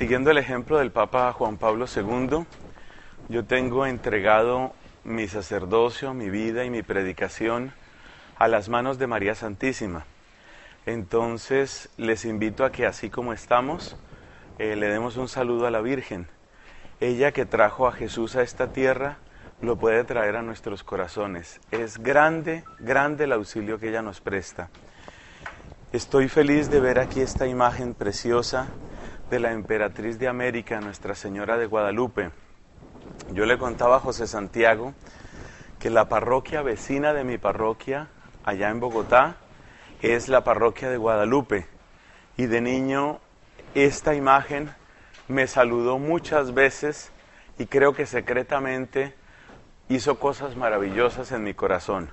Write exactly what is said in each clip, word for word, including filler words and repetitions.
Siguiendo el ejemplo del Papa Juan Pablo segundo, yo tengo entregado mi sacerdocio, mi vida y mi predicación a las manos de María Santísima. Entonces les invito a que así como estamos, eh, le demos un saludo a la Virgen. Ella que trajo a Jesús a esta tierra, lo puede traer a nuestros corazones. Es grande, grande el auxilio que ella nos presta. Estoy feliz de ver aquí esta imagen preciosa de la emperatriz de América, Nuestra Señora de Guadalupe. Yo le contaba a José Santiago que la parroquia vecina de mi parroquia, allá en Bogotá, es la parroquia de Guadalupe. Y de niño esta imagen me saludó muchas veces y creo que secretamente hizo cosas maravillosas en mi corazón.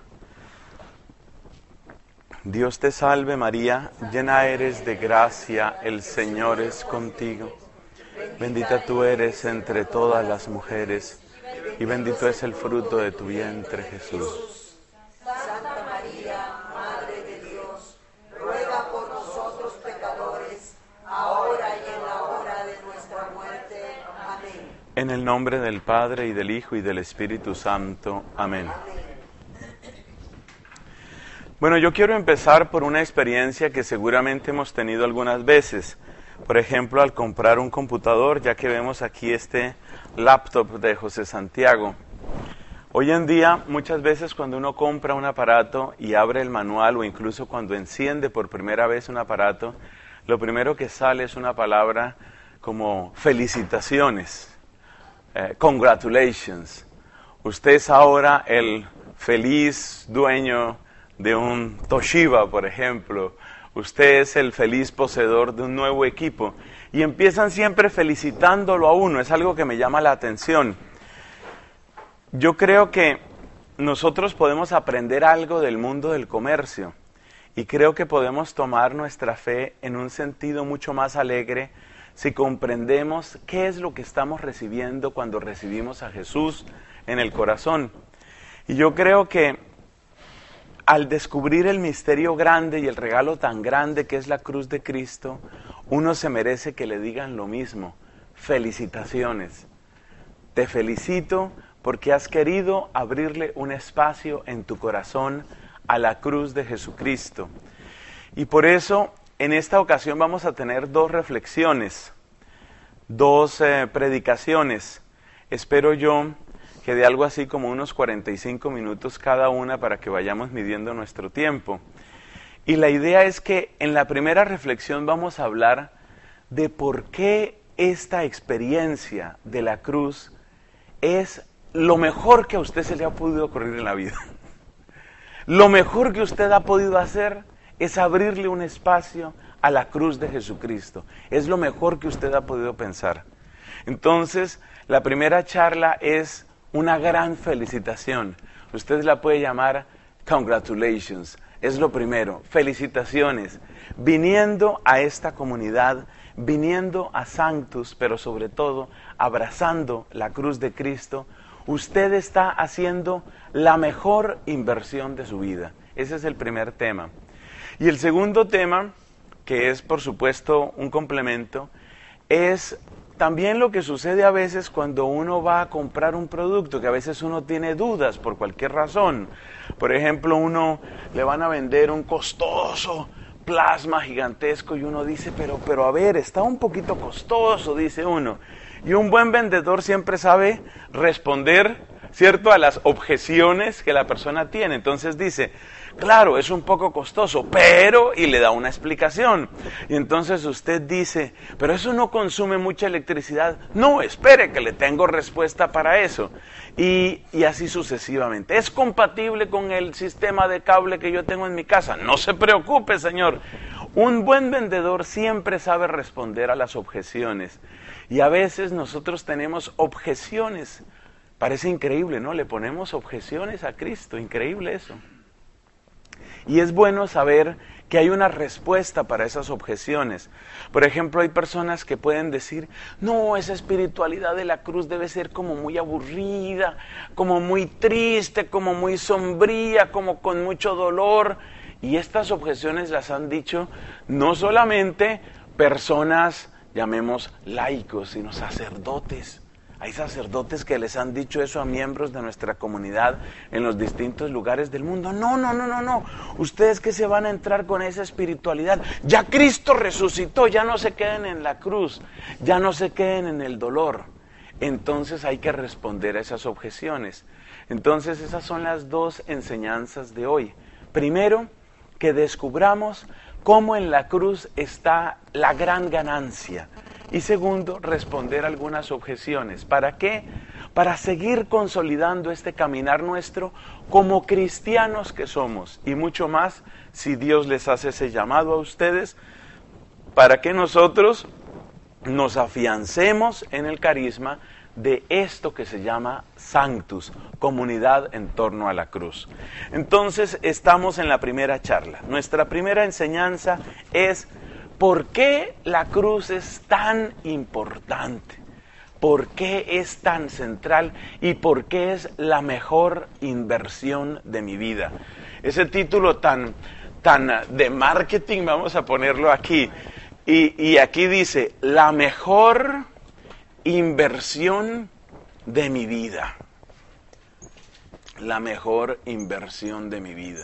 Dios te salve María, llena eres de gracia, el Señor es contigo. Bendita tú eres entre todas las mujeres, y bendito es el fruto de tu vientre, Jesús. Santa María, Madre de Dios, ruega por nosotros pecadores, ahora y en la hora de nuestra muerte. Amén. En el nombre del Padre, y del Hijo, y del Espíritu Santo. Amén. Bueno, yo quiero empezar por una experiencia que seguramente hemos tenido algunas veces. Por ejemplo, al comprar un computador, ya que vemos aquí este laptop de José Santiago. Hoy en día, muchas veces cuando uno compra un aparato y abre el manual, o incluso cuando enciende por primera vez un aparato, lo primero que sale es una palabra como felicitaciones, eh, congratulations. Usted es ahora el feliz dueño de un Toshiba, por ejemplo. Usted es el feliz poseedor de un nuevo equipo. Y empiezan siempre felicitándolo a uno. Es algo que me llama la atención. Yo creo que nosotros podemos aprender algo del mundo del comercio. Y creo que podemos tomar nuestra fe en un sentido mucho más alegre si comprendemos qué es lo que estamos recibiendo cuando recibimos a Jesús en el corazón. Y yo creo que al descubrir el misterio grande y el regalo tan grande que es la cruz de Cristo, uno se merece que le digan lo mismo. Felicitaciones. Te felicito porque has querido abrirle un espacio en tu corazón a la cruz de Jesucristo. Y por eso, en esta ocasión vamos a tener dos reflexiones, dos eh, predicaciones. Espero yo que de algo así como unos cuarenta y cinco minutos cada una para que vayamos midiendo nuestro tiempo. Y la idea es que en la primera reflexión vamos a hablar de por qué esta experiencia de la cruz es lo mejor que a usted se le ha podido ocurrir en la vida. Lo mejor que usted ha podido hacer es abrirle un espacio a la cruz de Jesucristo. Es lo mejor que usted ha podido pensar. Entonces, la primera charla es una gran felicitación. Usted la puede llamar congratulations. Es lo primero. Felicitaciones. Viniendo a esta comunidad, viniendo a Sanctus, pero sobre todo abrazando la cruz de Cristo, usted está haciendo la mejor inversión de su vida. Ese es el primer tema. Y el segundo tema, que es por supuesto un complemento, es también lo que sucede a veces cuando uno va a comprar un producto, que a veces uno tiene dudas por cualquier razón. Por ejemplo, uno le van a vender un costoso plasma gigantesco y uno dice, pero, pero a ver, está un poquito costoso, dice uno. Y un buen vendedor siempre sabe responder, ¿cierto?, a las objeciones que la persona tiene. Entonces dice, claro, es un poco costoso, pero, y le da una explicación. Y entonces usted dice, pero eso no consume mucha electricidad. No, espere que le tengo respuesta para eso. Y, y así sucesivamente. ¿Es compatible con el sistema de cable que yo tengo en mi casa? No se preocupe, señor. Un buen vendedor siempre sabe responder a las objeciones. Y a veces nosotros tenemos objeciones. Parece increíble, ¿no? Le ponemos objeciones a Cristo. Increíble eso. Y es bueno saber que hay una respuesta para esas objeciones. Por ejemplo, hay personas que pueden decir, no, esa espiritualidad de la cruz debe ser como muy aburrida, como muy triste, como muy sombría, como con mucho dolor. Y estas objeciones las han dicho no solamente personas llamemos laicos, sino sacerdotes. Hay sacerdotes que les han dicho eso a miembros de nuestra comunidad en los distintos lugares del mundo. No, no, no, no, no. Ustedes que se van a entrar con esa espiritualidad. Ya Cristo resucitó, ya no se queden en la cruz, ya no se queden en el dolor. Entonces hay que responder a esas objeciones. Entonces esas son las dos enseñanzas de hoy. Primero, que descubramos cómo en la cruz está la gran ganancia. Y segundo, responder algunas objeciones. ¿Para qué? Para seguir consolidando este caminar nuestro como cristianos que somos. Y mucho más si Dios les hace ese llamado a ustedes, para que nosotros nos afiancemos en el carisma de esto que se llama Sanctus, comunidad en torno a la cruz. Entonces estamos en la primera charla. Nuestra primera enseñanza es: ¿por qué la cruz es tan importante? ¿Por qué es tan central? ¿Y por qué es la mejor inversión de mi vida? Ese título tan, tan de marketing, vamos a ponerlo aquí. Y, y aquí dice, la mejor inversión de mi vida. La mejor inversión de mi vida.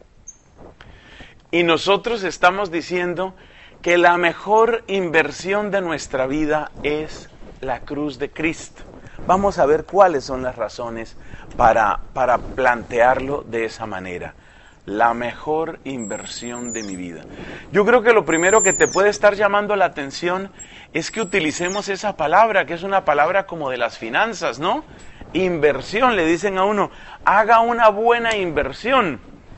Y nosotros estamos diciendo que la mejor inversión de nuestra vida es la cruz de Cristo. Vamos a ver cuáles son las razones para, para plantearlo de esa manera. La mejor inversión de mi vida. Yo creo que lo primero que te puede estar llamando la atención es que utilicemos esa palabra, que es una palabra como de las finanzas, ¿no? Inversión, le dicen a uno, haga una buena inversión.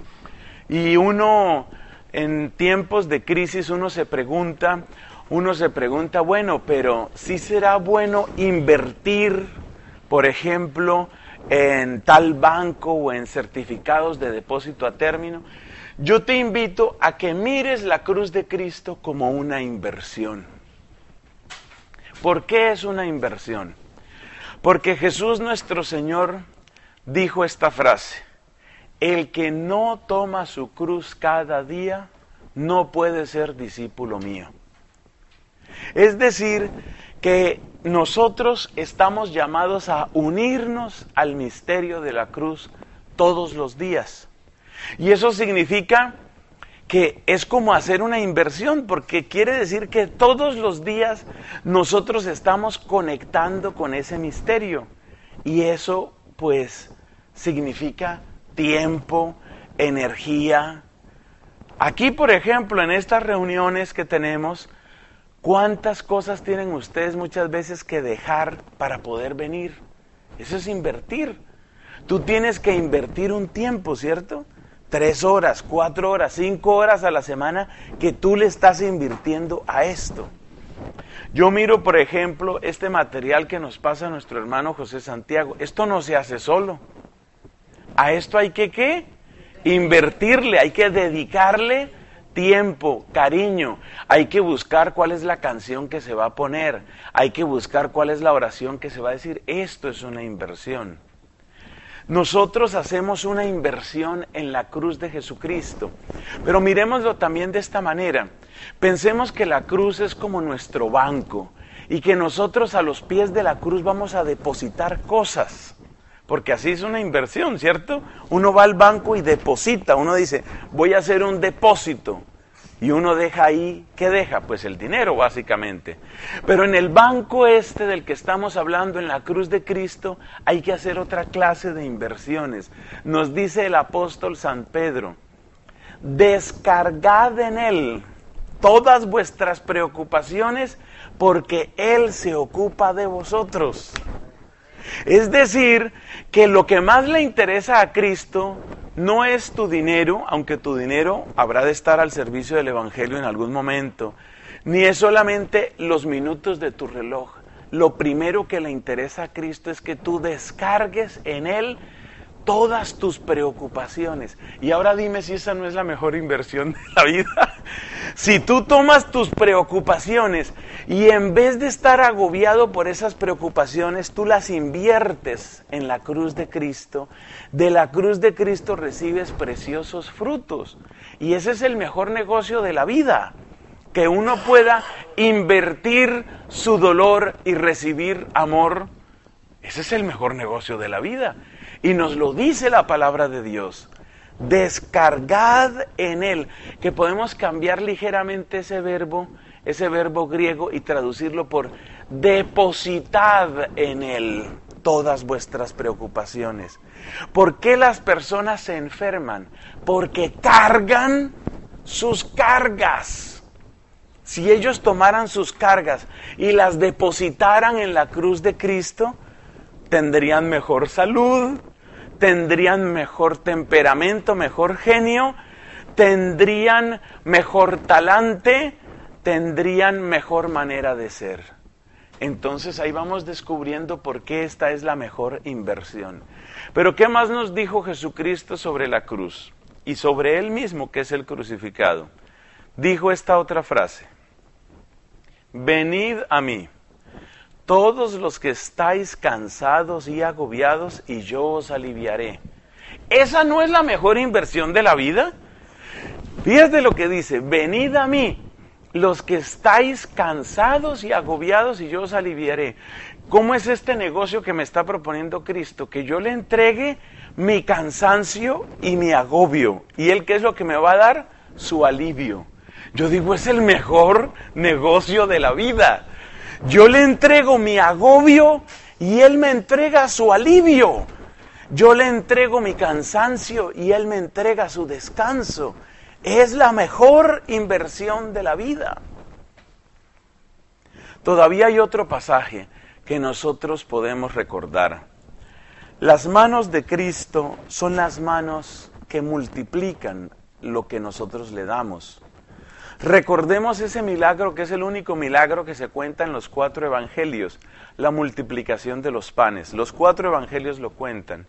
Y uno, en tiempos de crisis, uno se pregunta, uno se pregunta, bueno, pero ¿sí será bueno invertir, por ejemplo, en tal banco o en certificados de depósito a término? Yo te invito a que mires la cruz de Cristo como una inversión. ¿Por qué es una inversión? Porque Jesús nuestro Señor dijo esta frase: el que no toma su cruz cada día no puede ser discípulo mío. Es decir, que nosotros estamos llamados a unirnos al misterio de la cruz todos los días. Y eso significa que es como hacer una inversión, porque quiere decir que todos los días nosotros estamos conectando con ese misterio. Y eso, pues, significa tiempo, energía. Aquí, por ejemplo, en estas reuniones que tenemos, ¿cuántas cosas tienen ustedes muchas veces que dejar para poder venir? Eso es invertir. Tú tienes que invertir un tiempo, ¿cierto? Tres horas, cuatro horas, cinco horas a la semana que tú le estás invirtiendo a esto. Yo miro, por ejemplo, este material que nos pasa nuestro hermano José Santiago. Esto no se hace solo. A esto hay que, ¿qué? Invertirle, hay que dedicarle tiempo, cariño. Hay que buscar cuál es la canción que se va a poner. Hay que buscar cuál es la oración que se va a decir. Esto es una inversión. Nosotros hacemos una inversión en la cruz de Jesucristo. Pero miremoslo también de esta manera. Pensemos que la cruz es como nuestro banco y que nosotros a los pies de la cruz vamos a depositar cosas. Porque así es una inversión, ¿cierto? Uno va al banco y deposita. Uno dice, voy a hacer un depósito. Y uno deja ahí, ¿qué deja? Pues el dinero, básicamente. Pero en el banco este del que estamos hablando, en la cruz de Cristo, hay que hacer otra clase de inversiones. Nos dice el apóstol San Pedro, descargad en Él todas vuestras preocupaciones, porque Él se ocupa de vosotros. Es decir, que lo que más le interesa a Cristo no es tu dinero, aunque tu dinero habrá de estar al servicio del Evangelio en algún momento, ni es solamente los minutos de tu reloj. Lo primero que le interesa a Cristo es que tú descargues en Él todas tus preocupaciones. Y ahora dime si esa no es la mejor inversión de la vida. Si tú tomas tus preocupaciones y en vez de estar agobiado por esas preocupaciones, tú las inviertes en la cruz de Cristo, de la cruz de Cristo recibes preciosos frutos. Y ese es el mejor negocio de la vida. que uno pueda invertir su dolor y recibir amor, ese es el mejor negocio de la vida. Y nos lo dice la palabra de Dios. Descargad en él, que podemos cambiar ligeramente ese verbo, ese verbo griego y traducirlo por depositad en él todas vuestras preocupaciones. ¿Por qué las personas se enferman? Porque cargan sus cargas. Si ellos tomaran sus cargas y las depositaran en la cruz de Cristo, tendrían mejor salud, tendrían mejor temperamento, mejor genio, tendrían mejor talante, tendrían mejor manera de ser. Entonces ahí vamos descubriendo por qué esta es la mejor inversión. Pero ¿qué más nos dijo Jesucristo sobre la cruz? Y sobre Él mismo, que es el crucificado. Dijo esta otra frase: venid a mí, todos los que estáis cansados y agobiados, y yo os aliviaré. ¿Esa no es la mejor inversión de la vida? Fíjate lo que dice: venid a mí, los que estáis cansados y agobiados, y yo os aliviaré. ¿Cómo es este negocio que me está proponiendo Cristo? Que yo le entregue mi cansancio y mi agobio. ¿Y Él qué es lo que me va a dar? Su alivio. Yo digo, es el mejor negocio de la vida. Yo le entrego mi agobio y Él me entrega su alivio. Yo le entrego mi cansancio y Él me entrega su descanso. Es la mejor inversión de la vida. Todavía hay otro pasaje que nosotros podemos recordar. Las manos de Cristo son las manos que multiplican lo que nosotros le damos. Recordemos ese milagro que es el único milagro que se cuenta en los cuatro evangelios, la multiplicación de los panes. Los cuatro evangelios lo cuentan.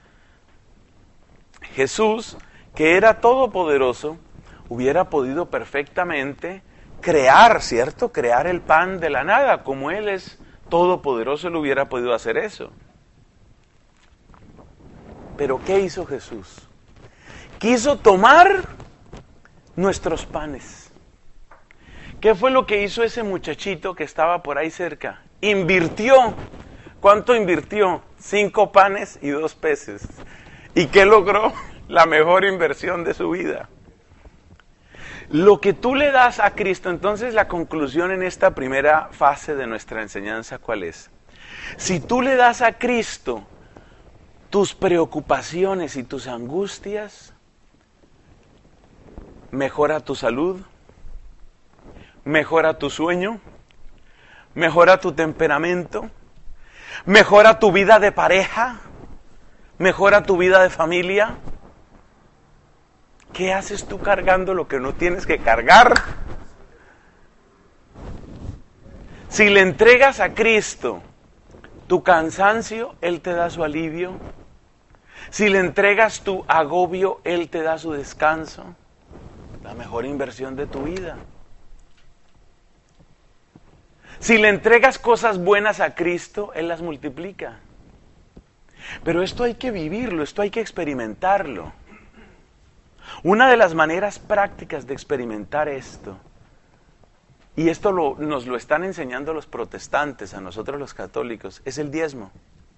Jesús, que era todopoderoso, hubiera podido perfectamente crear, ¿cierto? Crear el pan de la nada. Como Él es todopoderoso, Él hubiera podido hacer eso. Pero ¿qué hizo Jesús? Quiso tomar nuestros panes. ¿Qué fue lo que hizo ese muchachito que estaba por ahí cerca? Invirtió. ¿Cuánto invirtió? Cinco panes y dos peces. ¿Y qué logró? La mejor inversión de su vida. Lo que tú le das a Cristo, entonces la conclusión en esta primera fase de nuestra enseñanza, ¿cuál es? Si tú le das a Cristo tus preocupaciones y tus angustias, mejora tu salud, mejora tu sueño, mejora tu temperamento, mejora tu vida de pareja, mejora tu vida de familia. ¿Qué haces tú cargando lo que no tienes que cargar? Si le entregas a Cristo tu cansancio, Él te da su alivio. Si le entregas tu agobio, Él te da su descanso. La mejor inversión de tu vida. Si le entregas cosas buenas a Cristo, Él las multiplica. Pero esto hay que vivirlo, esto hay que experimentarlo. Una de las maneras prácticas de experimentar esto, y esto lo, nos lo están enseñando los protestantes, a nosotros los católicos, es el diezmo.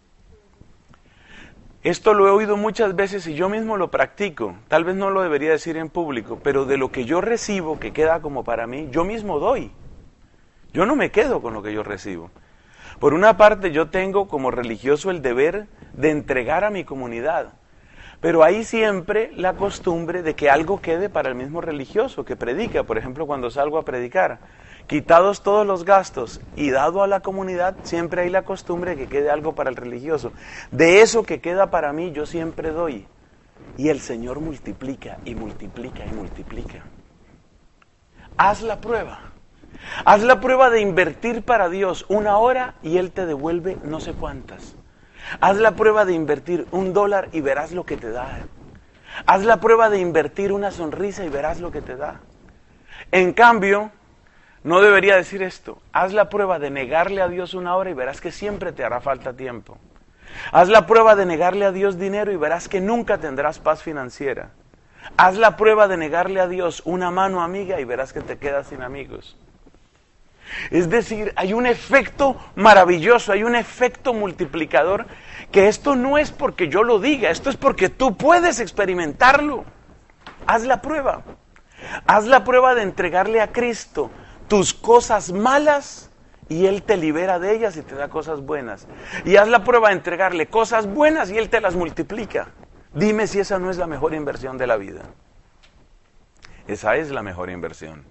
Esto lo he oído muchas veces y yo mismo lo practico. Tal vez no lo debería decir en público, pero de lo que yo recibo, que queda como para mí, yo mismo doy. Yo no me quedo con lo que yo recibo. Por una parte, yo tengo como religioso el deber de entregar a mi comunidad. Pero hay siempre la costumbre de que algo quede para el mismo religioso que predica. Por ejemplo, cuando salgo a predicar, quitados todos los gastos y dado a la comunidad, siempre hay la costumbre de que quede algo para el religioso. De eso que queda para mí, yo siempre doy. Y el Señor multiplica y multiplica y multiplica. Haz la prueba. Haz la prueba de invertir para Dios una hora y Él te devuelve no sé cuántas. Haz la prueba de invertir un dólar y verás lo que te da. Haz la prueba de invertir una sonrisa y verás lo que te da. En cambio, no debería decir esto. Haz la prueba de negarle a Dios una hora y verás que siempre te hará falta tiempo. Haz la prueba de negarle a Dios dinero y verás que nunca tendrás paz financiera. Haz la prueba de negarle a Dios una mano amiga y verás que te quedas sin amigos. Es decir, hay un efecto maravilloso, hay un efecto multiplicador, que esto no es porque yo lo diga, esto es porque tú puedes experimentarlo. Haz la prueba. Haz la prueba de entregarle a Cristo tus cosas malas y Él te libera de ellas y te da cosas buenas. Y haz la prueba de entregarle cosas buenas y Él te las multiplica. Dime si esa no es la mejor inversión de la vida. Esa es la mejor inversión.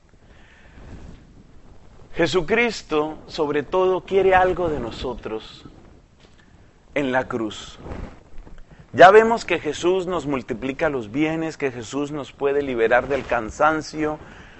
Jesucristo, sobre todo, quiere algo de nosotros en la cruz. Ya vemos que Jesús nos multiplica los bienes, que Jesús nos puede liberar del cansancio.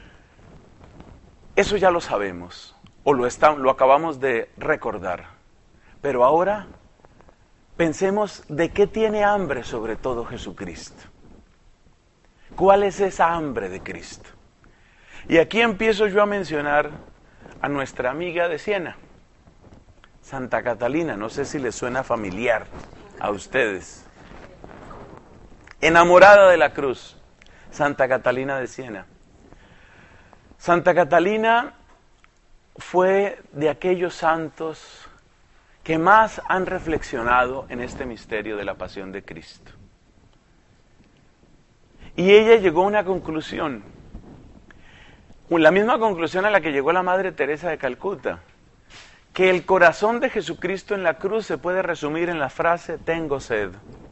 Eso ya lo sabemos, o lo, está, lo acabamos de recordar. Pero ahora pensemos de qué tiene hambre sobre todo Jesucristo. ¿Cuál es esa hambre de Cristo? Y aquí empiezo yo a mencionar a nuestra amiga de Siena, Santa Catalina. No sé si les suena familiar a ustedes. Enamorada de la cruz, Santa Catalina de Siena. Santa Catalina fue de aquellos santos que más han reflexionado en este misterio de la pasión de Cristo. Y ella llegó a una conclusión, la misma conclusión a la que llegó la Madre Teresa de Calcuta, que el corazón de Jesucristo en la cruz se puede resumir en la frase, tengo sed.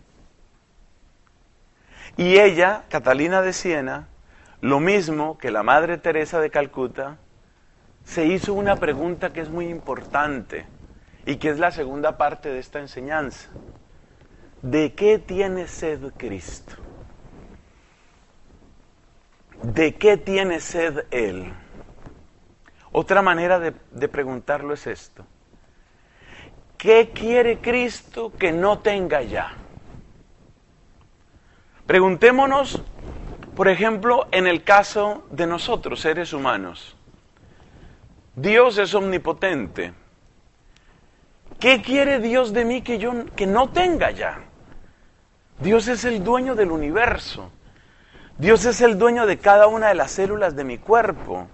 Y ella, Catalina de Siena, lo mismo que la Madre Teresa de Calcuta, se hizo una pregunta que es muy importante y que es la segunda parte de esta enseñanza. ¿De qué tiene sed Cristo? ¿De qué tiene sed Él? Otra manera de, de preguntarlo es esto. ¿Qué quiere Cristo que no tenga ya? Preguntémonos, por ejemplo, en el caso de nosotros, seres humanos. Dios es omnipotente. ¿Qué quiere Dios de mí que yo que no tenga ya? Dios es el dueño del universo. Dios es el dueño de cada una de las células de mi cuerpo.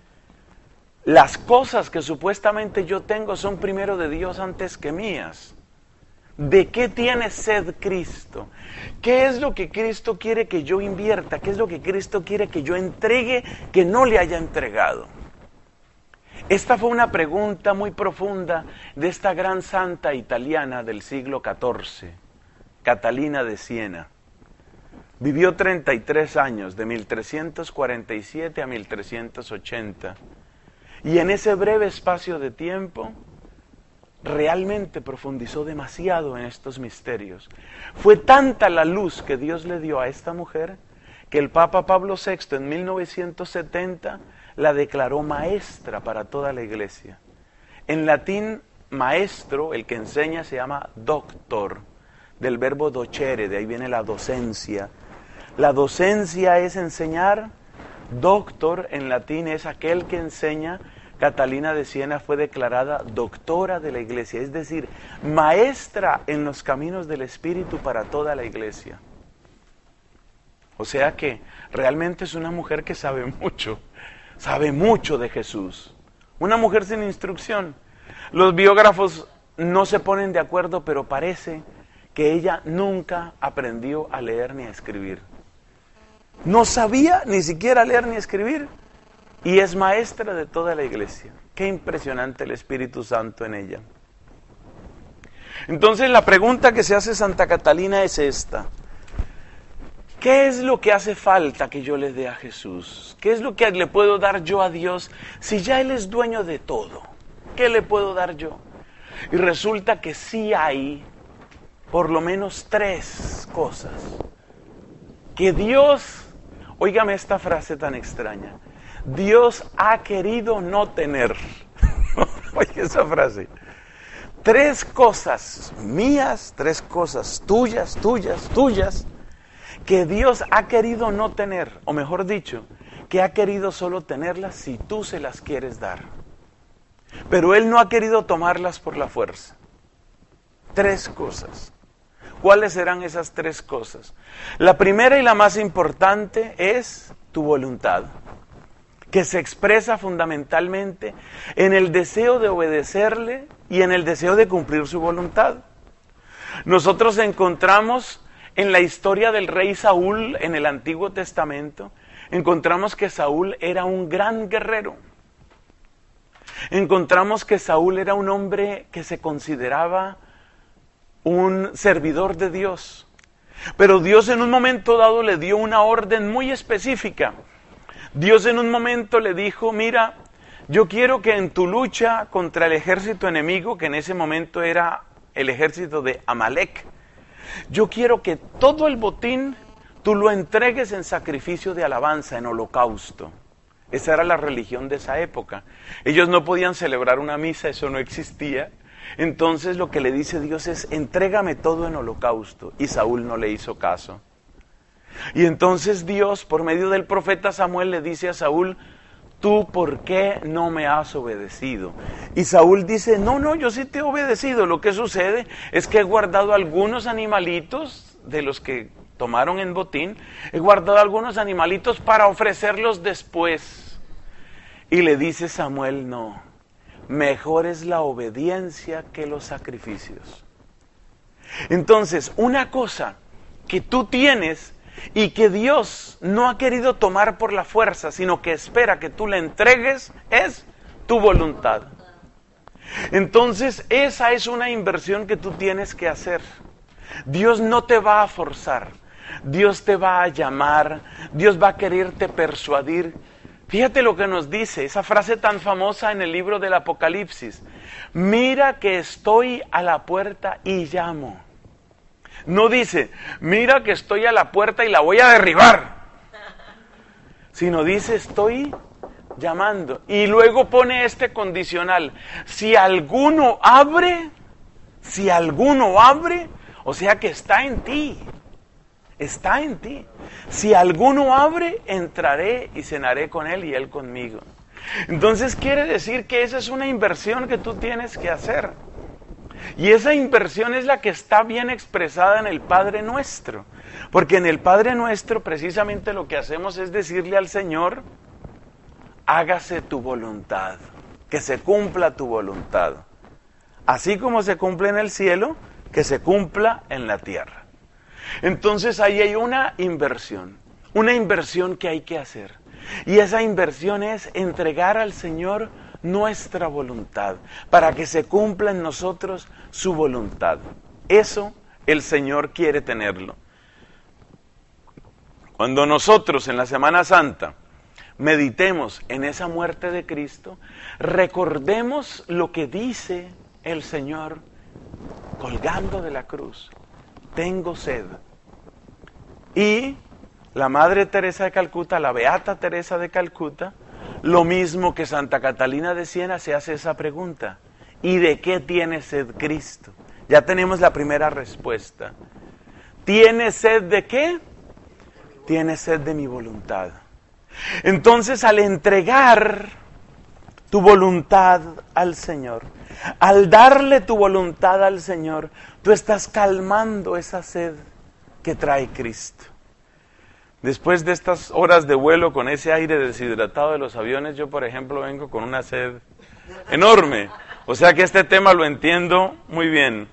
Las cosas que supuestamente yo tengo son primero de Dios antes que mías. ¿De qué tiene sed Cristo? ¿Qué es lo que Cristo quiere que yo invierta? ¿Qué es lo que Cristo quiere que yo entregue que no le haya entregado? Esta fue una pregunta muy profunda de esta gran santa italiana del siglo catorce, Catalina de Siena. Vivió treinta y tres años, de mil trescientos cuarenta y siete a mil trescientos ochenta. Y en ese breve espacio de tiempo, realmente profundizó demasiado en estos misterios. Fue tanta la luz que Dios le dio a esta mujer, que el Papa Pablo sexto en mil novecientos setenta la declaró maestra para toda la Iglesia. En latín, maestro, el que enseña, se llama doctor, del verbo docere, de ahí viene la docencia. La docencia es enseñar, doctor en latín es aquel que enseña. Catalina de Siena fue declarada doctora de la Iglesia, es decir, maestra en los caminos del Espíritu para toda la Iglesia. O sea que realmente es una mujer que sabe mucho, sabe mucho de Jesús. Una mujer sin instrucción. Los biógrafos no se ponen de acuerdo, pero parece que ella nunca aprendió a leer ni a escribir. No sabía ni siquiera leer ni escribir. Y es maestra de toda la Iglesia. Qué impresionante el Espíritu Santo en ella. Entonces la pregunta que se hace Santa Catalina es esta. ¿Qué es lo que hace falta que yo le dé a Jesús? ¿Qué es lo que le puedo dar yo a Dios si ya Él es dueño de todo? ¿Qué le puedo dar yo? Y resulta que sí hay por lo menos tres cosas que Dios, óigame esta frase tan extraña, Dios ha querido no tener. Oye esa frase. Tres cosas mías, tres cosas tuyas, tuyas, tuyas, que Dios ha querido no tener, o mejor dicho, que ha querido solo tenerlas si tú se las quieres dar. Pero Él no ha querido tomarlas por la fuerza. Tres cosas. ¿Cuáles serán esas tres cosas? La primera y la más importante es tu voluntad, que se expresa fundamentalmente en el deseo de obedecerle y en el deseo de cumplir su voluntad. Nosotros encontramos en la historia del rey Saúl en el Antiguo Testamento, encontramos que Saúl era un gran guerrero. Encontramos que Saúl era un hombre que se consideraba un servidor de Dios. Pero Dios en un momento dado le dio una orden muy específica. Dios en un momento le dijo, mira, yo quiero que en tu lucha contra el ejército enemigo, que en ese momento era el ejército de Amalek, yo quiero que todo el botín tú lo entregues en sacrificio de alabanza, en holocausto. Esa era la religión de esa época. Ellos no podían celebrar una misa, eso no existía. Entonces lo que le dice Dios es, entrégame todo en holocausto. Y Saúl no le hizo caso. Y entonces Dios, por medio del profeta Samuel, le dice a Saúl, ¿tú por qué no me has obedecido? Y Saúl dice, no, no, yo sí te he obedecido. Lo que sucede es que he guardado algunos animalitos de los que tomaron en botín, he guardado algunos animalitos para ofrecerlos después. Y le dice Samuel, no, mejor es la obediencia que los sacrificios. Entonces, una cosa que tú tienes y que Dios no ha querido tomar por la fuerza, sino que espera que tú le entregues, es tu voluntad. Entonces, esa es una inversión que tú tienes que hacer. Dios no te va a forzar. Dios te va a llamar, Dios va a quererte persuadir. Fíjate lo que nos dice, esa frase tan famosa en el libro del Apocalipsis. Mira que estoy a la puerta y llamo. No dice, mira que estoy a la puerta y la voy a derribar. Sino dice, estoy llamando. Y luego pone este condicional. Si alguno abre, si alguno abre, o sea que está en ti. Está en ti. Si alguno abre, entraré y cenaré con él y él conmigo. Entonces quiere decir que esa es una inversión que tú tienes que hacer. Y esa inversión es la que está bien expresada en el Padre Nuestro. Porque en el Padre Nuestro precisamente lo que hacemos es decirle al Señor, hágase tu voluntad, que se cumpla tu voluntad. Así como se cumple en el cielo, que se cumpla en la tierra. Entonces ahí hay una inversión, una inversión que hay que hacer. Y esa inversión es entregar al Señor nuestra voluntad, para que se cumpla en nosotros su voluntad. Eso el Señor quiere tenerlo. Cuando nosotros en la Semana Santa meditemos en esa muerte de Cristo, recordemos lo que dice el Señor colgando de la cruz. Tengo sed. Y la Madre Teresa de Calcuta, la Beata Teresa de Calcuta, lo mismo que Santa Catalina de Siena, se hace esa pregunta. ¿Y de qué tiene sed Cristo? Ya tenemos la primera respuesta. ¿Tiene sed de qué? Tiene sed de mi voluntad. Entonces, al entregar tu voluntad al Señor, al darle tu voluntad al Señor, tú estás calmando esa sed que trae Cristo. Después de estas horas de vuelo con ese aire deshidratado de los aviones, yo por ejemplo vengo con una sed enorme. O sea que este tema lo entiendo muy bien.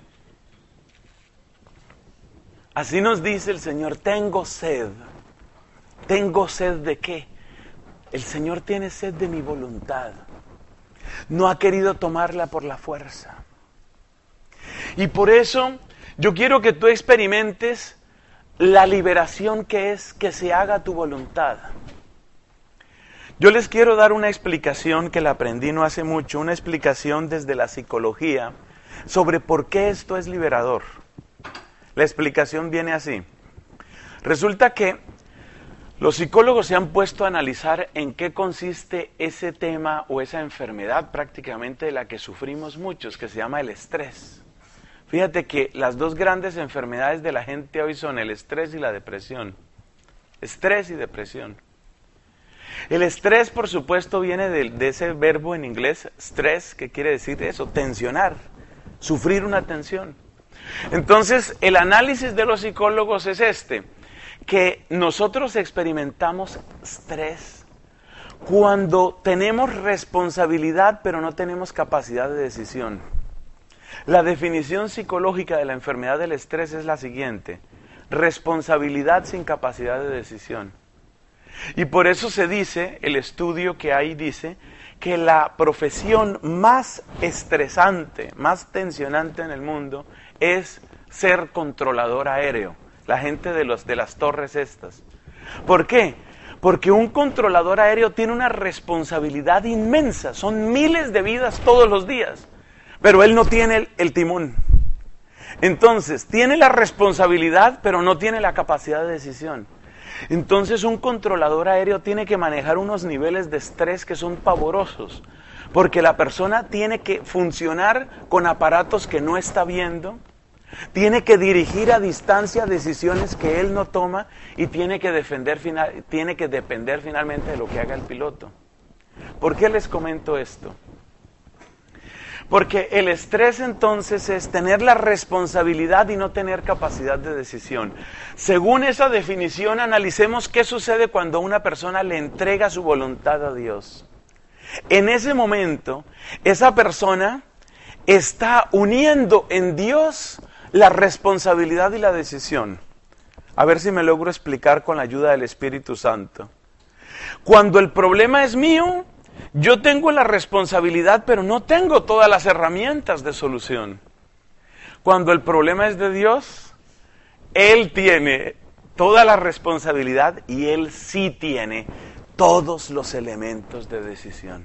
Así nos dice el Señor, tengo sed. ¿Tengo sed de qué? El Señor tiene sed de mi voluntad. No ha querido tomarla por la fuerza. Y por eso yo quiero que tú experimentes la liberación que es que se haga tu voluntad. Yo les quiero dar una explicación que la aprendí no hace mucho, una explicación desde la psicología sobre por qué esto es liberador. La explicación viene así. Resulta que los psicólogos se han puesto a analizar en qué consiste ese tema o esa enfermedad prácticamente de la que sufrimos muchos, que se llama el estrés. Fíjate que las dos grandes enfermedades de la gente hoy son el estrés y la depresión. Estrés y depresión. El estrés, por supuesto, viene de, de ese verbo en inglés, stress, que quiere decir eso, tensionar, sufrir una tensión. Entonces, el análisis de los psicólogos es este, que nosotros experimentamos estrés cuando tenemos responsabilidad pero no tenemos capacidad de decisión. La definición psicológica de la enfermedad del estrés es la siguiente: responsabilidad sin capacidad de decisión. Y por eso se dice, el estudio que hay dice, que la profesión más estresante, más tensionante en el mundo es ser controlador aéreo, la gente de, los, de las torres estas. ¿Por qué? Porque un controlador aéreo tiene una responsabilidad inmensa, son miles de vidas todos los días, pero él no tiene el, el timón. Entonces, tiene la responsabilidad, pero no tiene la capacidad de decisión. Entonces, un controlador aéreo tiene que manejar unos niveles de estrés que son pavorosos, porque la persona tiene que funcionar con aparatos que no está viendo, tiene que dirigir a distancia decisiones que él no toma y tiene que, defender final, tiene que depender finalmente de lo que haga el piloto. ¿Por qué les comento esto? Porque el estrés entonces es tener la responsabilidad y no tener capacidad de decisión. Según esa definición, analicemos qué sucede cuando una persona le entrega su voluntad a Dios. En ese momento, esa persona está uniendo en Dios la responsabilidad y la decisión. A ver si me logro explicar con la ayuda del Espíritu Santo. Cuando el problema es mío, yo tengo la responsabilidad, pero no tengo todas las herramientas de solución. Cuando el problema es de Dios, Él tiene toda la responsabilidad y Él sí tiene todos los elementos de decisión.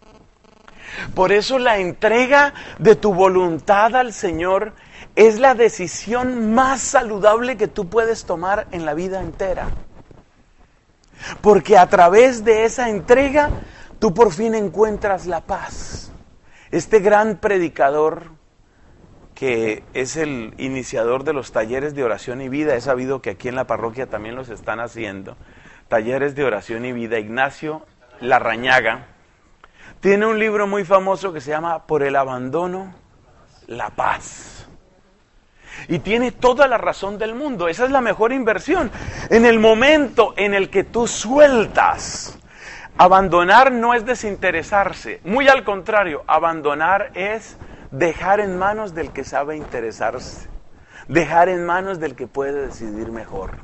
Por eso la entrega de tu voluntad al Señor es la decisión más saludable que tú puedes tomar en la vida entera. Porque a través de esa entrega, tú por fin encuentras la paz. Este gran predicador, que es el iniciador de los talleres de oración y vida, he sabido que aquí en la parroquia también los están haciendo, talleres de oración y vida, Ignacio Larrañaga, tiene un libro muy famoso que se llama Por el abandono, la paz. Y tiene toda la razón del mundo, esa es la mejor inversión. En el momento en el que tú sueltas, abandonar no es desinteresarse, muy al contrario, abandonar es dejar en manos del que sabe interesarse, dejar en manos del que puede decidir mejor.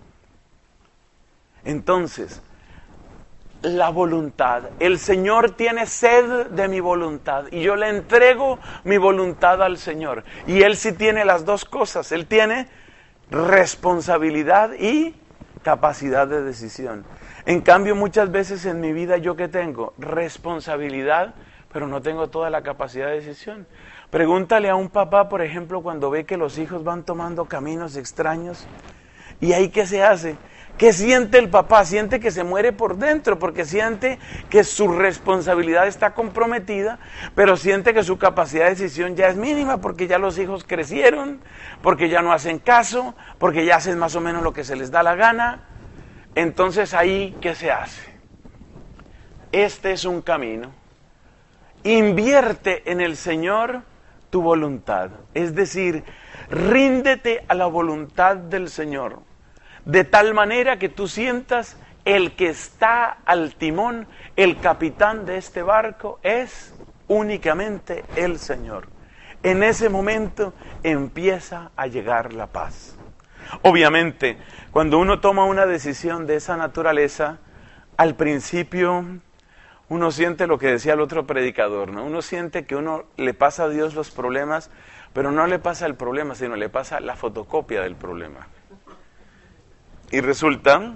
Entonces, la voluntad, el Señor tiene sed de mi voluntad y yo le entrego mi voluntad al Señor. Y Él sí tiene las dos cosas, Él tiene responsabilidad y capacidad de decisión. En cambio, muchas veces en mi vida, ¿yo qué tengo? Responsabilidad, pero no tengo toda la capacidad de decisión. Pregúntale a un papá, por ejemplo, cuando ve que los hijos van tomando caminos extraños, ¿y ahí qué se hace? ¿Qué siente el papá? Siente que se muere por dentro, porque siente que su responsabilidad está comprometida, pero siente que su capacidad de decisión ya es mínima, porque ya los hijos crecieron, porque ya no hacen caso, porque ya hacen más o menos lo que se les da la gana. Entonces, ahí, ¿qué se hace? Este es un camino. Invierte en el Señor tu voluntad, es decir, ríndete a la voluntad del Señor, de tal manera que tú sientas el que está al timón, el capitán de este barco es únicamente el Señor. En ese momento empieza a llegar la paz. Obviamente, cuando uno toma una decisión de esa naturaleza, al principio uno siente lo que decía el otro predicador, ¿no? Uno siente que uno le pasa a Dios los problemas, pero no le pasa el problema, sino le pasa la fotocopia del problema. Y resulta,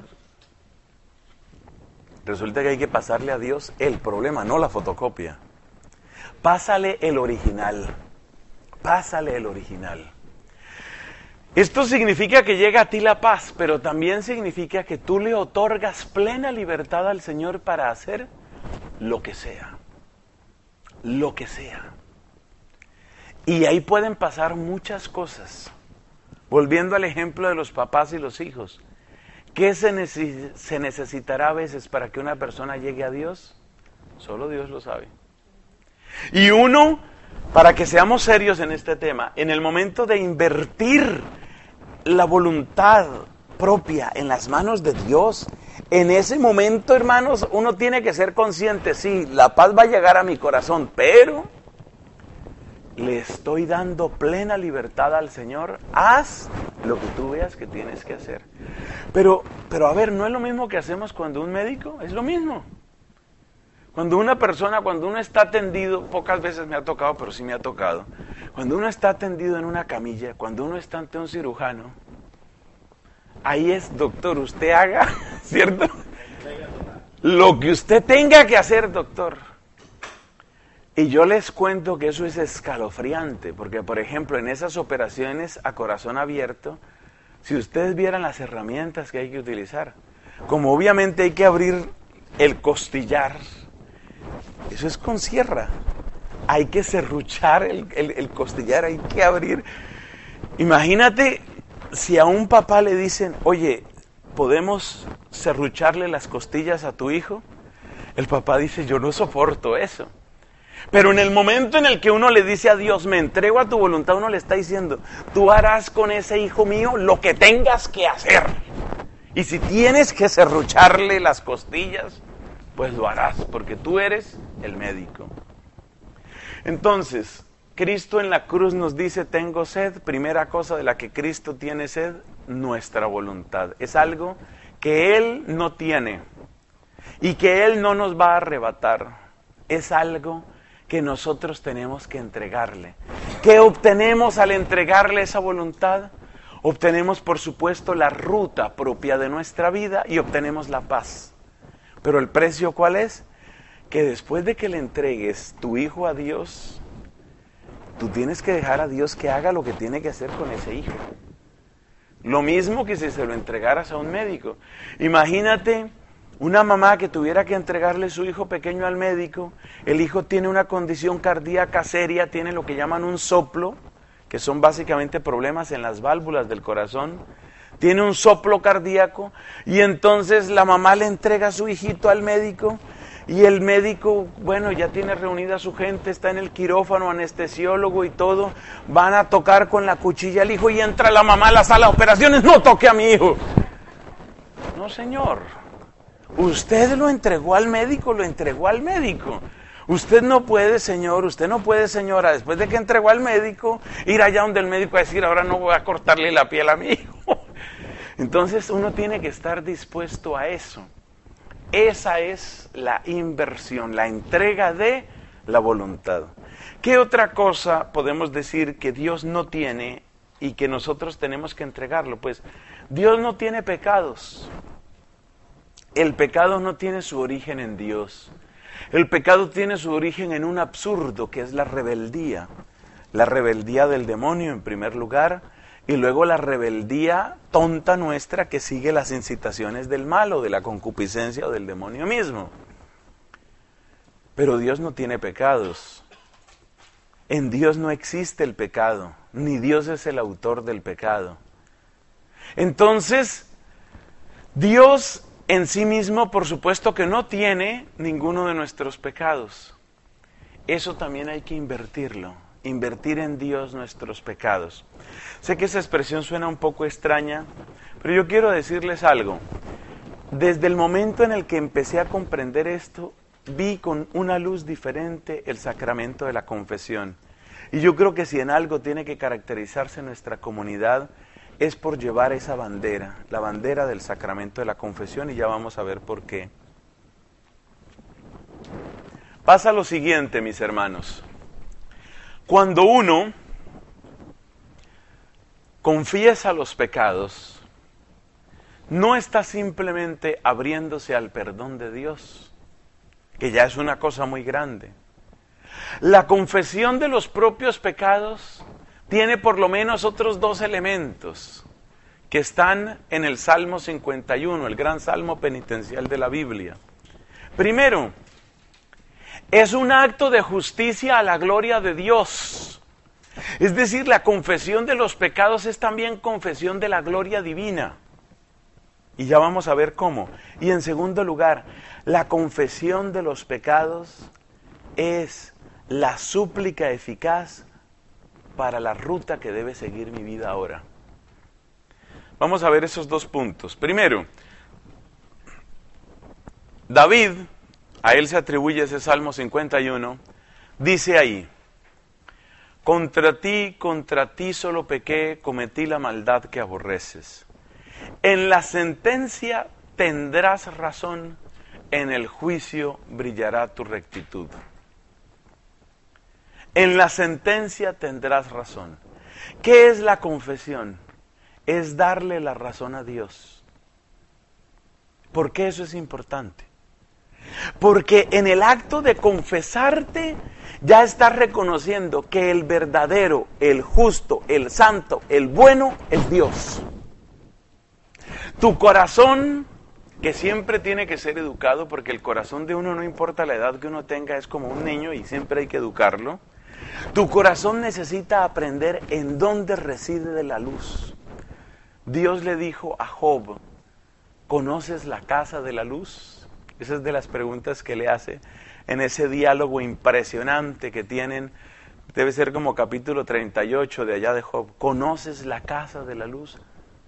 resulta que hay que pasarle a Dios el problema, no la fotocopia. Pásale el original, pásale el original. Esto significa que llega a ti la paz, pero también significa que tú le otorgas plena libertad al Señor para hacer lo que sea, lo que sea. Y ahí pueden pasar muchas cosas. Volviendo al ejemplo de los papás y los hijos, ¿qué se, neces- se necesitará a veces para que una persona llegue a Dios? Solo Dios lo sabe. Y uno para que seamos serios en este tema, en el momento de invertir la voluntad propia en las manos de Dios, en ese momento, hermanos, uno tiene que ser consciente, sí, la paz va a llegar a mi corazón, pero le estoy dando plena libertad al Señor, haz lo que tú veas que tienes que hacer. Pero, pero a ver, ¿no es lo mismo que hacemos cuando un médico? Es lo mismo. Cuando una persona, cuando uno está atendido, pocas veces me ha tocado, pero sí me ha tocado, cuando uno está atendido en una camilla, cuando uno está ante un cirujano, ahí es, doctor, usted haga, ¿cierto? Lo que usted tenga que hacer, doctor. Y yo les cuento que eso es escalofriante, porque por ejemplo, en esas operaciones a corazón abierto, si ustedes vieran las herramientas que hay que utilizar, como obviamente hay que abrir el costillar, eso es con sierra, hay que serruchar el, el, el costillar, hay que abrir. Imagínate si a un papá le dicen, oye, ¿podemos serrucharle las costillas a tu hijo? El papá dice, yo no soporto eso. Pero en el momento en el que uno le dice a Dios, me entrego a tu voluntad, uno le está diciendo, tú harás con ese hijo mío lo que tengas que hacer. Y si tienes que serrucharle las costillas, pues lo harás, porque tú eres el médico. Entonces, Cristo en la cruz nos dice, tengo sed. Primera cosa de la que Cristo tiene sed, nuestra voluntad. Es algo que Él no tiene y que Él no nos va a arrebatar. Es algo que nosotros tenemos que entregarle. ¿Qué obtenemos al entregarle esa voluntad? Obtenemos, por supuesto, la ruta propia de nuestra vida y obtenemos la paz. Pero el precio, ¿cuál es? Que después de que le entregues tu hijo a Dios, tú tienes que dejar a Dios que haga lo que tiene que hacer con ese hijo. Lo mismo que si se lo entregaras a un médico. Imagínate una mamá que tuviera que entregarle su hijo pequeño al médico, el hijo tiene una condición cardíaca seria, tiene lo que llaman un soplo, que son básicamente problemas en las válvulas del corazón, tiene un soplo cardíaco, y entonces la mamá le entrega a su hijito al médico, y el médico, bueno, ya tiene reunida a su gente, está en el quirófano, anestesiólogo y todo, van a tocar con la cuchilla al hijo, y entra la mamá a la sala de operaciones, no toque a mi hijo. No, señor. Usted lo entregó al médico, lo entregó al médico. Usted no puede, señor, usted no puede, señora, después de que entregó al médico, ir allá donde el médico a decir, ahora no voy a cortarle la piel a mi hijo. Entonces uno tiene que estar dispuesto a eso. Esa es la inversión, la entrega de la voluntad. ¿Qué otra cosa podemos decir que Dios no tiene y que nosotros tenemos que entregarlo? Pues Dios no tiene pecados. El pecado no tiene su origen en Dios. El pecado tiene su origen en un absurdo que es la rebeldía. La rebeldía del demonio en primer lugar, y luego la rebeldía tonta nuestra que sigue las incitaciones del mal o de la concupiscencia o del demonio mismo. Pero Dios no tiene pecados. En Dios no existe el pecado, ni Dios es el autor del pecado. Entonces, Dios en sí mismo, por supuesto que no tiene ninguno de nuestros pecados. Eso también hay que invertirlo, invertir en Dios nuestros pecados. Sé que esa expresión suena un poco extraña, pero yo quiero decirles algo. Desde el momento en el que empecé a comprender esto, vi con una luz diferente el sacramento de la confesión. Y yo creo que si en algo tiene que caracterizarse nuestra comunidad, es por llevar esa bandera, la bandera del sacramento de la confesión, y ya vamos a ver por qué. Pasa lo siguiente, mis hermanos. Cuando uno confiesa los pecados, no está simplemente abriéndose al perdón de Dios, que ya es una cosa muy grande. La confesión de los propios pecados tiene por lo menos otros dos elementos que están en el Salmo cincuenta y uno, el gran salmo penitencial de la Biblia. Primero, es un acto de justicia a la gloria de Dios. Es decir, la confesión de los pecados es también confesión de la gloria divina. Y ya vamos a ver cómo. Y en segundo lugar, la confesión de los pecados es la súplica eficaz para la ruta que debe seguir mi vida ahora. Vamos a ver esos dos puntos. Primero, David, a él se atribuye ese Salmo cincuenta y uno, dice ahí: contra ti, contra ti solo pequé, cometí la maldad que aborreces. En la sentencia tendrás razón, en el juicio brillará tu rectitud. En la sentencia tendrás razón. ¿Qué es la confesión? Es darle la razón a Dios. ¿Por qué eso es importante? Porque en el acto de confesarte ya estás reconociendo que el verdadero, el justo, el santo, el bueno es Dios. Tu corazón, que siempre tiene que ser educado, porque el corazón de uno, no importa la edad que uno tenga, es como un niño y siempre hay que educarlo. Tu corazón necesita aprender en dónde reside la luz. Dios le dijo a Job: ¿conoces la casa de la luz? Esa es de las preguntas que le hace en ese diálogo impresionante que tienen. Debe ser como capítulo treinta y ocho de allá de Job. ¿Conoces la casa de la luz?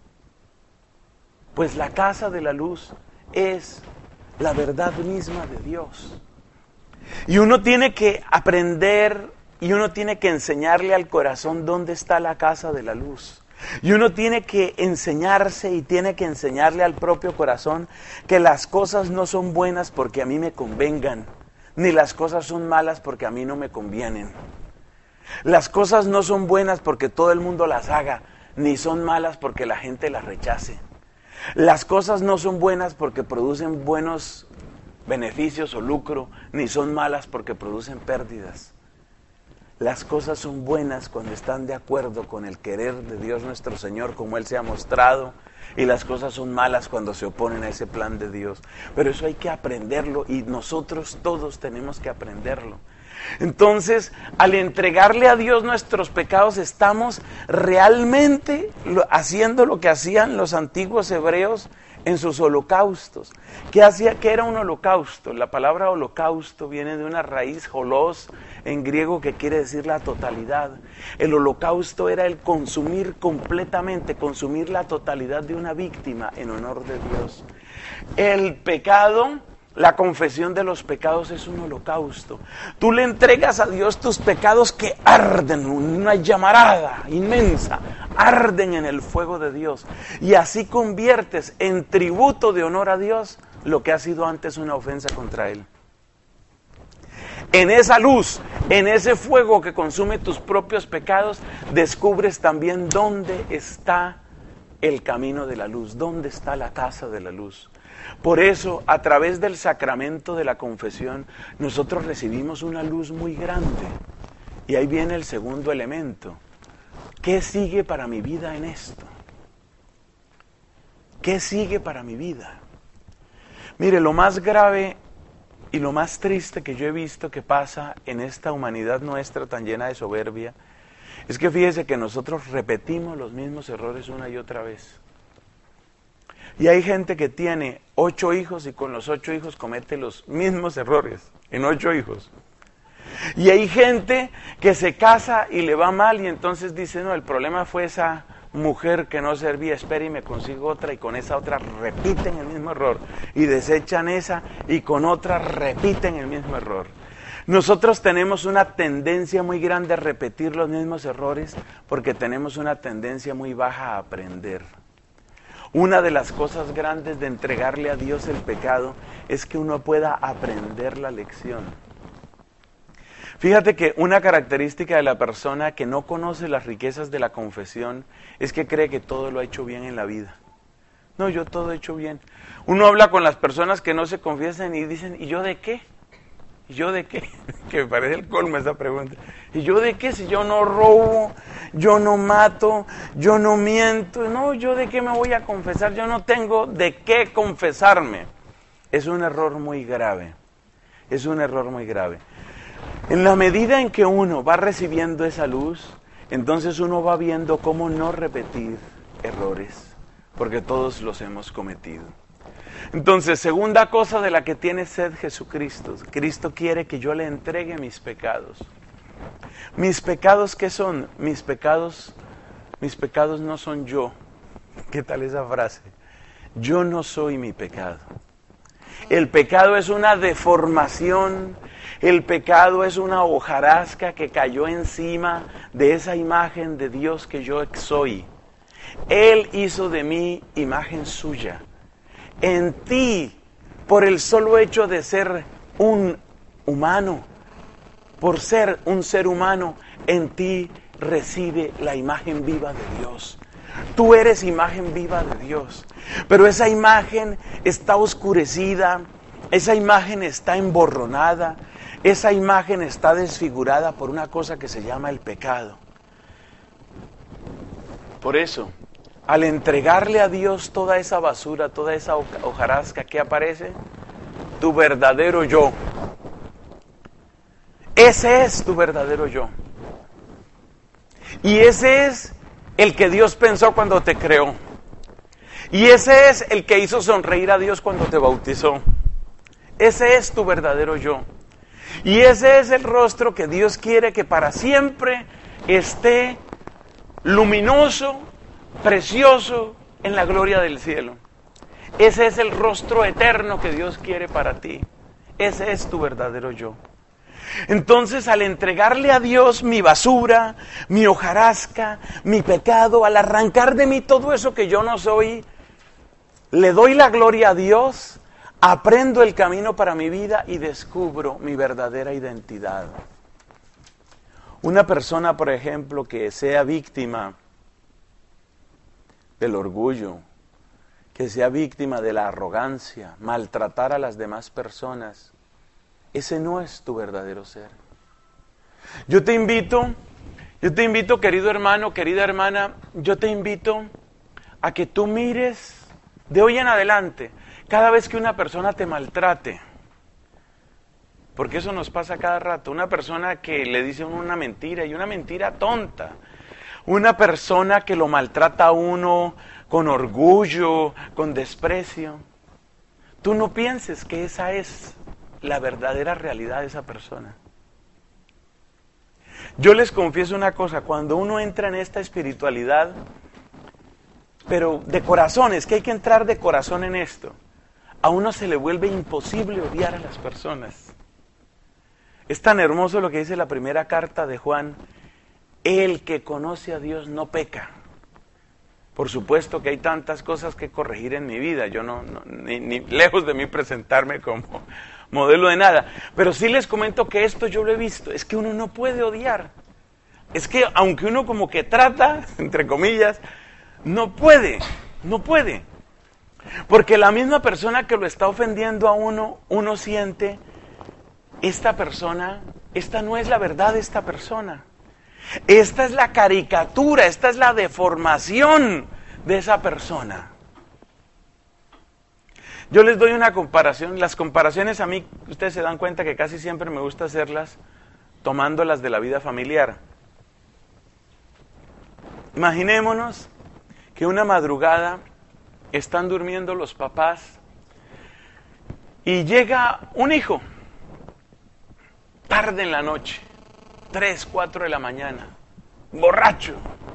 Pues la casa de la luz es la verdad misma de Dios. Y uno tiene que aprender y uno tiene que enseñarle al corazón dónde está la casa de la luz. Y uno tiene que enseñarse y tiene que enseñarle al propio corazón que las cosas no son buenas porque a mí me convengan, ni las cosas son malas porque a mí no me convienen. Las cosas no son buenas porque todo el mundo las haga, ni son malas porque la gente las rechace. Las cosas no son buenas porque producen buenos beneficios o lucro, ni son malas porque producen pérdidas. Las cosas son buenas cuando están de acuerdo con el querer de Dios nuestro Señor, como Él se ha mostrado, y las cosas son malas cuando se oponen a ese plan de Dios. Pero eso hay que aprenderlo y nosotros todos tenemos que aprenderlo. Entonces, al entregarle a Dios nuestros pecados, estamos realmente haciendo lo que hacían los antiguos hebreos en sus holocaustos. ¿Qué hacía? ¿Qué era un holocausto? La palabra holocausto viene de una raíz holos en griego que quiere decir la totalidad. El holocausto era el consumir completamente, consumir la totalidad de una víctima en honor de Dios. El pecado, la confesión de los pecados es un holocausto. Tú le entregas a Dios tus pecados que arden, una llamarada inmensa, arden en el fuego de Dios. Y así conviertes en tributo de honor a Dios lo que ha sido antes una ofensa contra Él. En esa luz, en ese fuego que consume tus propios pecados, descubres también dónde está el camino de la luz, dónde está la casa de la luz. Por eso, a través del sacramento de la confesión, nosotros recibimos una luz muy grande. Y ahí viene el segundo elemento. ¿Qué sigue para mi vida en esto? ¿Qué sigue para mi vida? Mire, lo más grave y lo más triste que yo he visto que pasa en esta humanidad nuestra tan llena de soberbia, es que fíjese que nosotros repetimos los mismos errores una y otra vez. Y hay gente que tiene ocho hijos y con los ocho hijos comete los mismos errores, en ocho hijos. Y hay gente que se casa y le va mal y entonces dice, no, el problema fue esa mujer que no servía, espera y me consigo otra, y con esa otra repiten el mismo error. Y desechan esa y con otra repiten el mismo error. Nosotros tenemos una tendencia muy grande a repetir los mismos errores porque tenemos una tendencia muy baja a aprender. Una de las cosas grandes de entregarle a Dios el pecado es que uno pueda aprender la lección. Fíjate que una característica de la persona que no conoce las riquezas de la confesión es que cree que todo lo ha hecho bien en la vida. No, yo todo he hecho bien. Uno habla con las personas que no se confiesan y dicen, ¿y yo de qué? ¿Y yo de qué? Que me parece el colmo esa pregunta. ¿Y yo de qué? Si yo no robo, yo no mato, yo no miento. No, ¿yo de qué me voy a confesar? Yo no tengo de qué confesarme. Es un error muy grave. Es un error muy grave. En la medida en que uno va recibiendo esa luz, entonces uno va viendo cómo no repetir errores, porque todos los hemos cometido. Entonces, segunda cosa de la que tiene sed Jesucristo. Cristo quiere que yo le entregue mis pecados. ¿Mis pecados qué son? Mis pecados, mis pecados no son yo. ¿Qué tal esa frase? Yo no soy mi pecado. El pecado es una deformación, el pecado es una hojarasca que cayó encima de esa imagen de Dios que yo soy. Él hizo de mí imagen suya. En ti, por el solo hecho de ser un humano, por ser un ser humano, en ti reside la imagen viva de Dios. Tú eres imagen viva de Dios, pero esa imagen está oscurecida, esa imagen está emborronada, esa imagen está desfigurada por una cosa que se llama el pecado. Por eso, al entregarle a Dios toda esa basura, toda esa hojarasca, ¿qué aparece? Tu verdadero yo. Ese es tu verdadero yo. Y ese es el que Dios pensó cuando te creó. Y ese es el que hizo sonreír a Dios cuando te bautizó. Ese es tu verdadero yo. Y ese es el rostro que Dios quiere que para siempre esté luminoso, precioso en la gloria del cielo. Ese es el rostro eterno que Dios quiere para ti. Ese es tu verdadero yo. Entonces, al entregarle a Dios mi basura, mi hojarasca, mi pecado, al arrancar de mí todo eso que yo no soy, le doy la gloria a Dios, aprendo el camino para mi vida y descubro mi verdadera identidad. Una persona, por ejemplo, que sea víctima del orgullo, que sea víctima de la arrogancia, maltratar a las demás personas, ese no es tu verdadero ser. Yo te invito, yo te invito, querido hermano, querida hermana, yo te invito a que tú mires de hoy en adelante, cada vez que una persona te maltrate, porque eso nos pasa cada rato, una persona que le dice a uno una mentira y una mentira tonta, una persona que lo maltrata a uno con orgullo, con desprecio, tú no pienses que esa es la verdadera realidad de esa persona. Yo les confieso una cosa, cuando uno entra en esta espiritualidad, pero de corazón, es que hay que entrar de corazón en esto, a uno se le vuelve imposible odiar a las personas. Es tan hermoso lo que dice la primera carta de Juan: el que conoce a Dios no peca. Por supuesto que hay tantas cosas que corregir en mi vida, yo no, no ni, ni lejos de mí presentarme como modelo de nada, pero sí les comento que esto yo lo he visto, es que uno no puede odiar, es que aunque uno como que trata, entre comillas, no puede, no puede, porque la misma persona que lo está ofendiendo a uno, uno siente, esta persona, esta no es la verdad de esta persona, esta es la caricatura, esta es la deformación de esa persona. Yo les doy una comparación, las comparaciones a mí, ustedes se dan cuenta que casi siempre me gusta hacerlas tomándolas de la vida familiar. Imaginémonos que una madrugada están durmiendo los papás y llega un hijo, tarde en la noche, tres, cuatro de la mañana, borracho.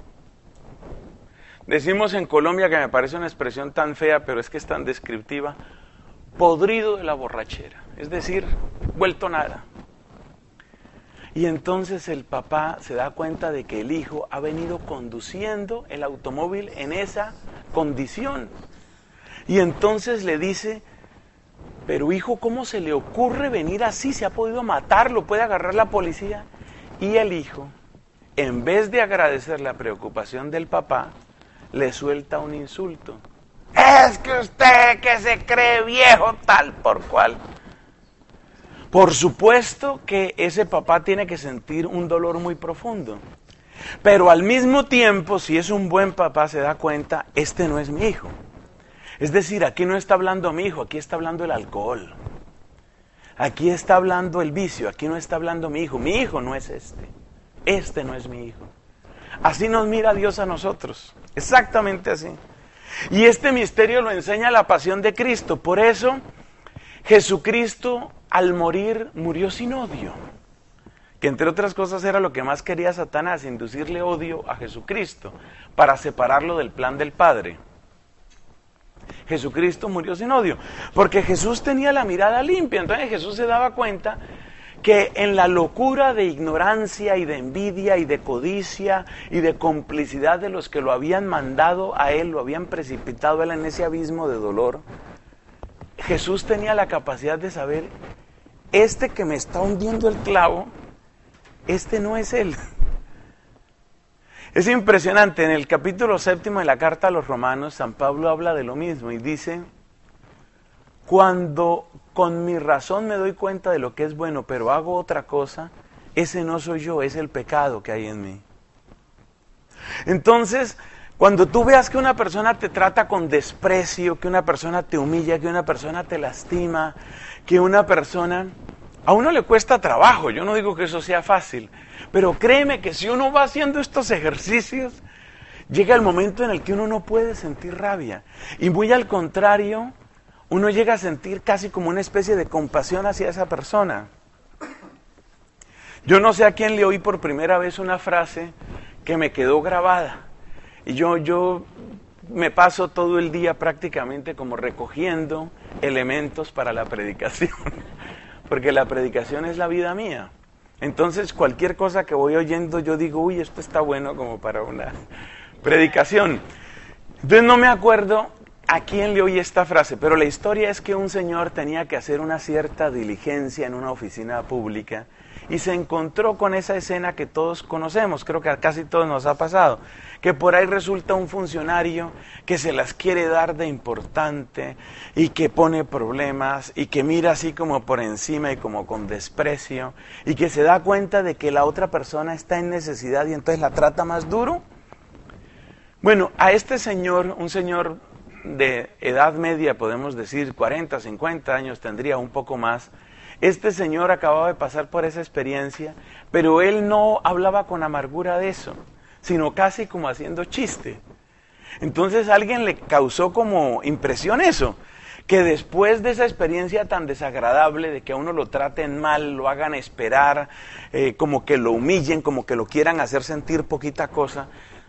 Decimos en Colombia, que me parece una expresión tan fea, pero es que es tan descriptiva, podrido de la borrachera, es decir, vuelto nada. Y entonces el papá se da cuenta de que el hijo ha venido conduciendo el automóvil en esa condición. Y entonces le dice: pero hijo, ¿cómo se le ocurre venir así? ¿Se ha podido matar? ¿Lo puede agarrar la policía? Y el hijo, en vez de agradecer la preocupación del papá, le suelta un insulto. Es que usted que se cree viejo tal por cual. Por supuesto que ese papá tiene que sentir un dolor muy profundo. Pero al mismo tiempo, si es un buen papá, se da cuenta, este no es mi hijo. Es decir, aquí no está hablando mi hijo, aquí está hablando el alcohol. Aquí está hablando el vicio, aquí no está hablando mi hijo. Mi hijo no es este. Este no es mi hijo. Así nos mira Dios a nosotros. Exactamente así. Y este misterio lo enseña la pasión de Cristo. Por eso, Jesucristo al morir, murió sin odio. Que entre otras cosas era lo que más quería Satanás, inducirle odio a Jesucristo, para separarlo del plan del Padre. Jesucristo murió sin odio, porque Jesús tenía la mirada limpia. Entonces Jesús se daba cuenta que en la locura de ignorancia y de envidia y de codicia y de complicidad de los que lo habían mandado a él, lo habían precipitado a él en ese abismo de dolor, Jesús tenía la capacidad de saber, este que me está hundiendo el clavo, este no es él. Es impresionante, en el capítulo séptimo de la carta a los Romanos, San Pablo habla de lo mismo y dice, cuando con mi razón me doy cuenta de lo que es bueno, pero hago otra cosa, ese no soy yo, es el pecado que hay en mí. Entonces, cuando tú veas que una persona te trata con desprecio, que una persona te humilla, que una persona te lastima, que una persona... A uno le cuesta trabajo, yo no digo que eso sea fácil, pero créeme que si uno va haciendo estos ejercicios, llega el momento en el que uno no puede sentir rabia. Y muy al contrario, uno llega a sentir casi como una especie de compasión hacia esa persona. Yo no sé a quién le oí por primera vez una frase que me quedó grabada. Y yo, yo me paso todo el día prácticamente como recogiendo elementos para la predicación. Porque la predicación es la vida mía. Entonces cualquier cosa que voy oyendo yo digo, uy, esto está bueno como para una predicación. Entonces no me acuerdo a quién le oí esta frase, pero la historia es que un señor tenía que hacer una cierta diligencia en una oficina pública y se encontró con esa escena que todos conocemos, creo que a casi todos nos ha pasado, que por ahí resulta un funcionario que se las quiere dar de importante y que pone problemas y que mira así como por encima y como con desprecio y que se da cuenta de que la otra persona está en necesidad y entonces la trata más duro. Bueno, a este señor, un señor de edad media, podemos decir cuarenta, cincuenta años, tendría un poco más, este señor acababa de pasar por esa experiencia, pero él no hablaba con amargura de eso, sino casi como haciendo chiste. Entonces a alguien le causó como impresión eso, que después de esa experiencia tan desagradable de que a uno lo traten mal, lo hagan esperar, eh, como que lo humillen, como que lo quieran hacer sentir poquita cosa,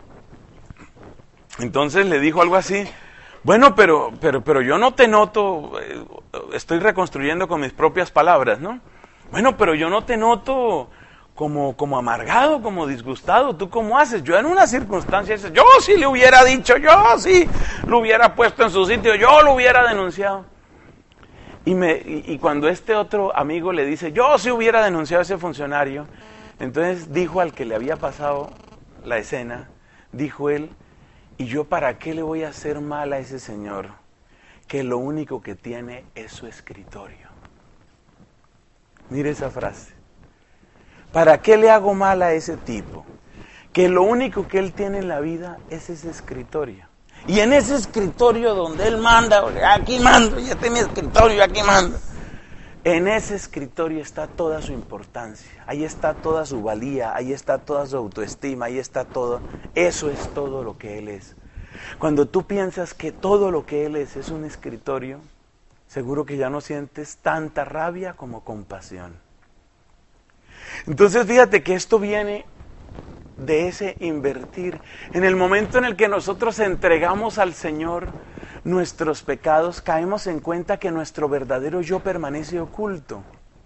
entonces le dijo algo así, bueno, pero, pero, pero yo no te noto, eh, estoy reconstruyendo con mis propias palabras, ¿no? Bueno, pero yo no te noto como, como amargado, como disgustado, ¿tú cómo haces? Yo en una circunstancia, yo sí le hubiera dicho, yo sí lo hubiera puesto en su sitio, yo lo hubiera denunciado. Y, me, y, y cuando este otro amigo le dice, yo sí hubiera denunciado a ese funcionario, entonces dijo al que le había pasado la escena, dijo él, ¿y yo para qué le voy a hacer mal a ese señor? Que lo único que tiene es su escritorio. Mire esa frase. ¿Para qué le hago mal a ese tipo? Que lo único que él tiene en la vida es ese escritorio. Y en ese escritorio donde él manda, aquí mando, ya está mi escritorio, aquí mando. En ese escritorio está toda su importancia, ahí está toda su valía, ahí está toda su autoestima, ahí está todo. Eso es todo lo que él es. Cuando tú piensas que todo lo que él es es un escritorio, seguro que ya no sientes tanta rabia como compasión. Entonces fíjate que esto viene de ese invertir. En el momento en el que nosotros entregamos al Señor nuestros pecados, caemos en cuenta que nuestro verdadero yo permanece oculto.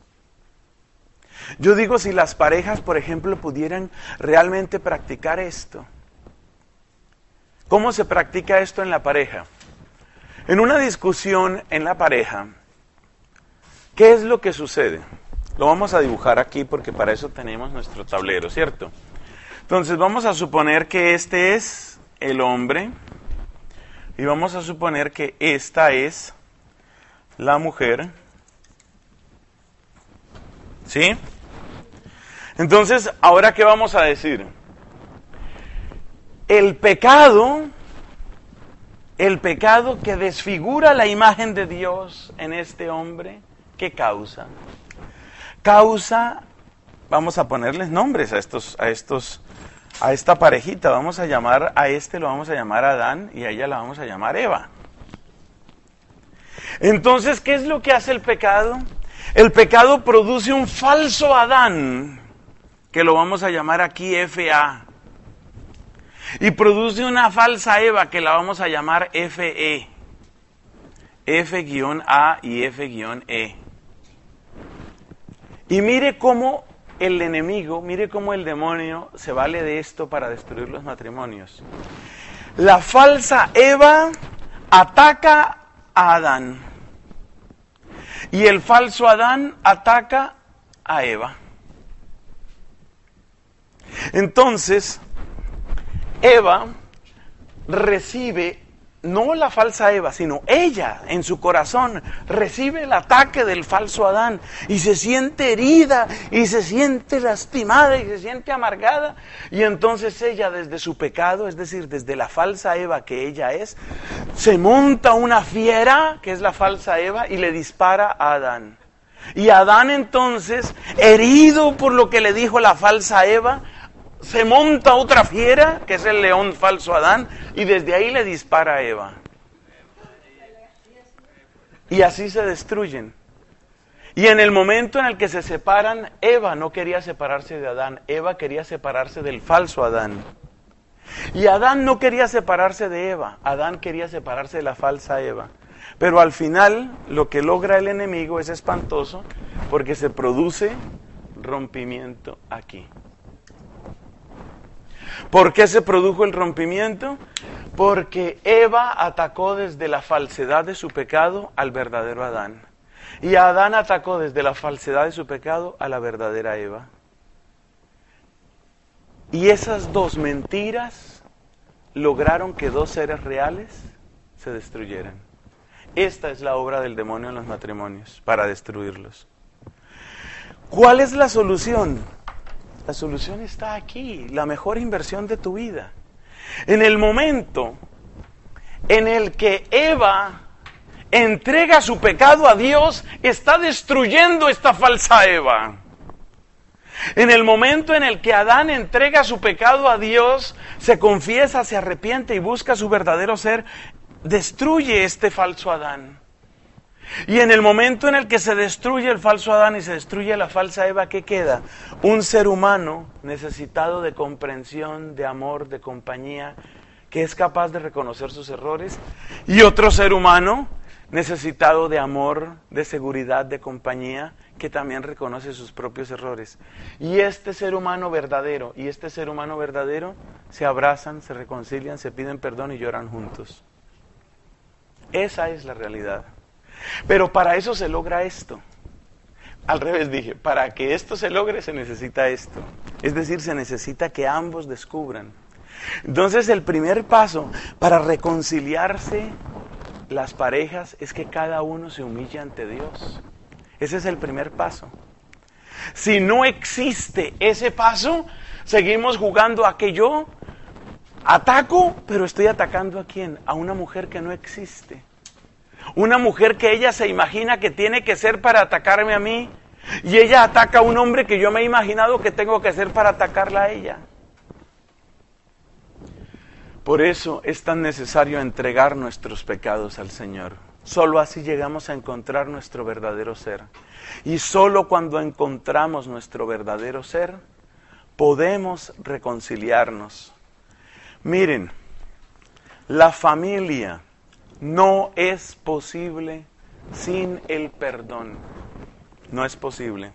Yo digo, si las parejas, por ejemplo, pudieran realmente practicar esto. ¿Cómo se practica esto en la pareja? En una discusión en la pareja, ¿qué es lo que sucede? Lo vamos a dibujar aquí porque para eso tenemos nuestro tablero, ¿cierto? Entonces vamos a suponer que este es el hombre y vamos a suponer que esta es la mujer, ¿sí? Entonces, ¿ahora qué vamos a decir? El pecado, el pecado que desfigura la imagen de Dios en este hombre, ¿qué causa? Causa, vamos a ponerles nombres a estos, a estos a esta parejita, vamos a llamar a este, lo vamos a llamar Adán y a ella la vamos a llamar Eva. Entonces, ¿qué es lo que hace el pecado? El pecado produce un falso Adán, que lo vamos a llamar aquí F A. Y produce una falsa Eva, que la vamos a llamar F E. F A y F E. Y mire cómo el enemigo, mire cómo el demonio se vale de esto para destruir los matrimonios. La falsa Eva ataca a Adán. Y el falso Adán ataca a Eva. Entonces, Eva recibe, no la falsa Eva, sino ella en su corazón recibe el ataque del falso Adán y se siente herida y se siente lastimada y se siente amargada. Y entonces ella desde su pecado, es decir, desde la falsa Eva que ella es, se monta una fiera, que es la falsa Eva, y le dispara a Adán. Y Adán entonces, herido por lo que le dijo la falsa Eva, se monta otra fiera, que es el león falso Adán, y desde ahí le dispara a Eva. Y así se destruyen. Y en el momento en el que se separan, Eva no quería separarse de Adán, Eva quería separarse del falso Adán. Y Adán no quería separarse de Eva, Adán quería separarse de la falsa Eva. Pero al final, lo que logra el enemigo es espantoso, porque se produce rompimiento aquí. ¿Por qué se produjo el rompimiento? Porque Eva atacó desde la falsedad de su pecado al verdadero Adán. Y Adán atacó desde la falsedad de su pecado a la verdadera Eva. Y esas dos mentiras lograron que dos seres reales se destruyeran. Esta es la obra del demonio en los matrimonios, para destruirlos. ¿Cuál es la solución? La solución está aquí, la mejor inversión de tu vida. En el momento en el que Eva entrega su pecado a Dios, está destruyendo esta falsa Eva. En el momento en el que Adán entrega su pecado a Dios, se confiesa, se arrepiente y busca su verdadero ser, destruye este falso Adán. Y en el momento en el que se destruye el falso Adán y se destruye la falsa Eva, ¿qué queda? Un ser humano necesitado de comprensión, de amor, de compañía, que es capaz de reconocer sus errores, y otro ser humano necesitado de amor, de seguridad, de compañía, que también reconoce sus propios errores. Y este ser humano verdadero y este ser humano verdadero se abrazan, se reconcilian, se piden perdón y lloran juntos. Esa es la realidad. Pero para eso se logra esto. Al revés dije, para que esto se logre se necesita esto. Es decir, se necesita que ambos descubran. Entonces el primer paso para reconciliarse las parejas es que cada uno se humille ante Dios. Ese es el primer paso. Si no existe ese paso, seguimos jugando a que yo ataco, pero estoy atacando ¿a quién? A una mujer que no existe. Una mujer que ella se imagina que tiene que ser para atacarme a mí, y ella ataca a un hombre que yo me he imaginado que tengo que ser para atacarla a ella. Por eso es tan necesario entregar nuestros pecados al Señor. Solo así llegamos a encontrar nuestro verdadero ser. Y solo cuando encontramos nuestro verdadero ser, podemos reconciliarnos. Miren, la familia no es posible sin el perdón. No es posible.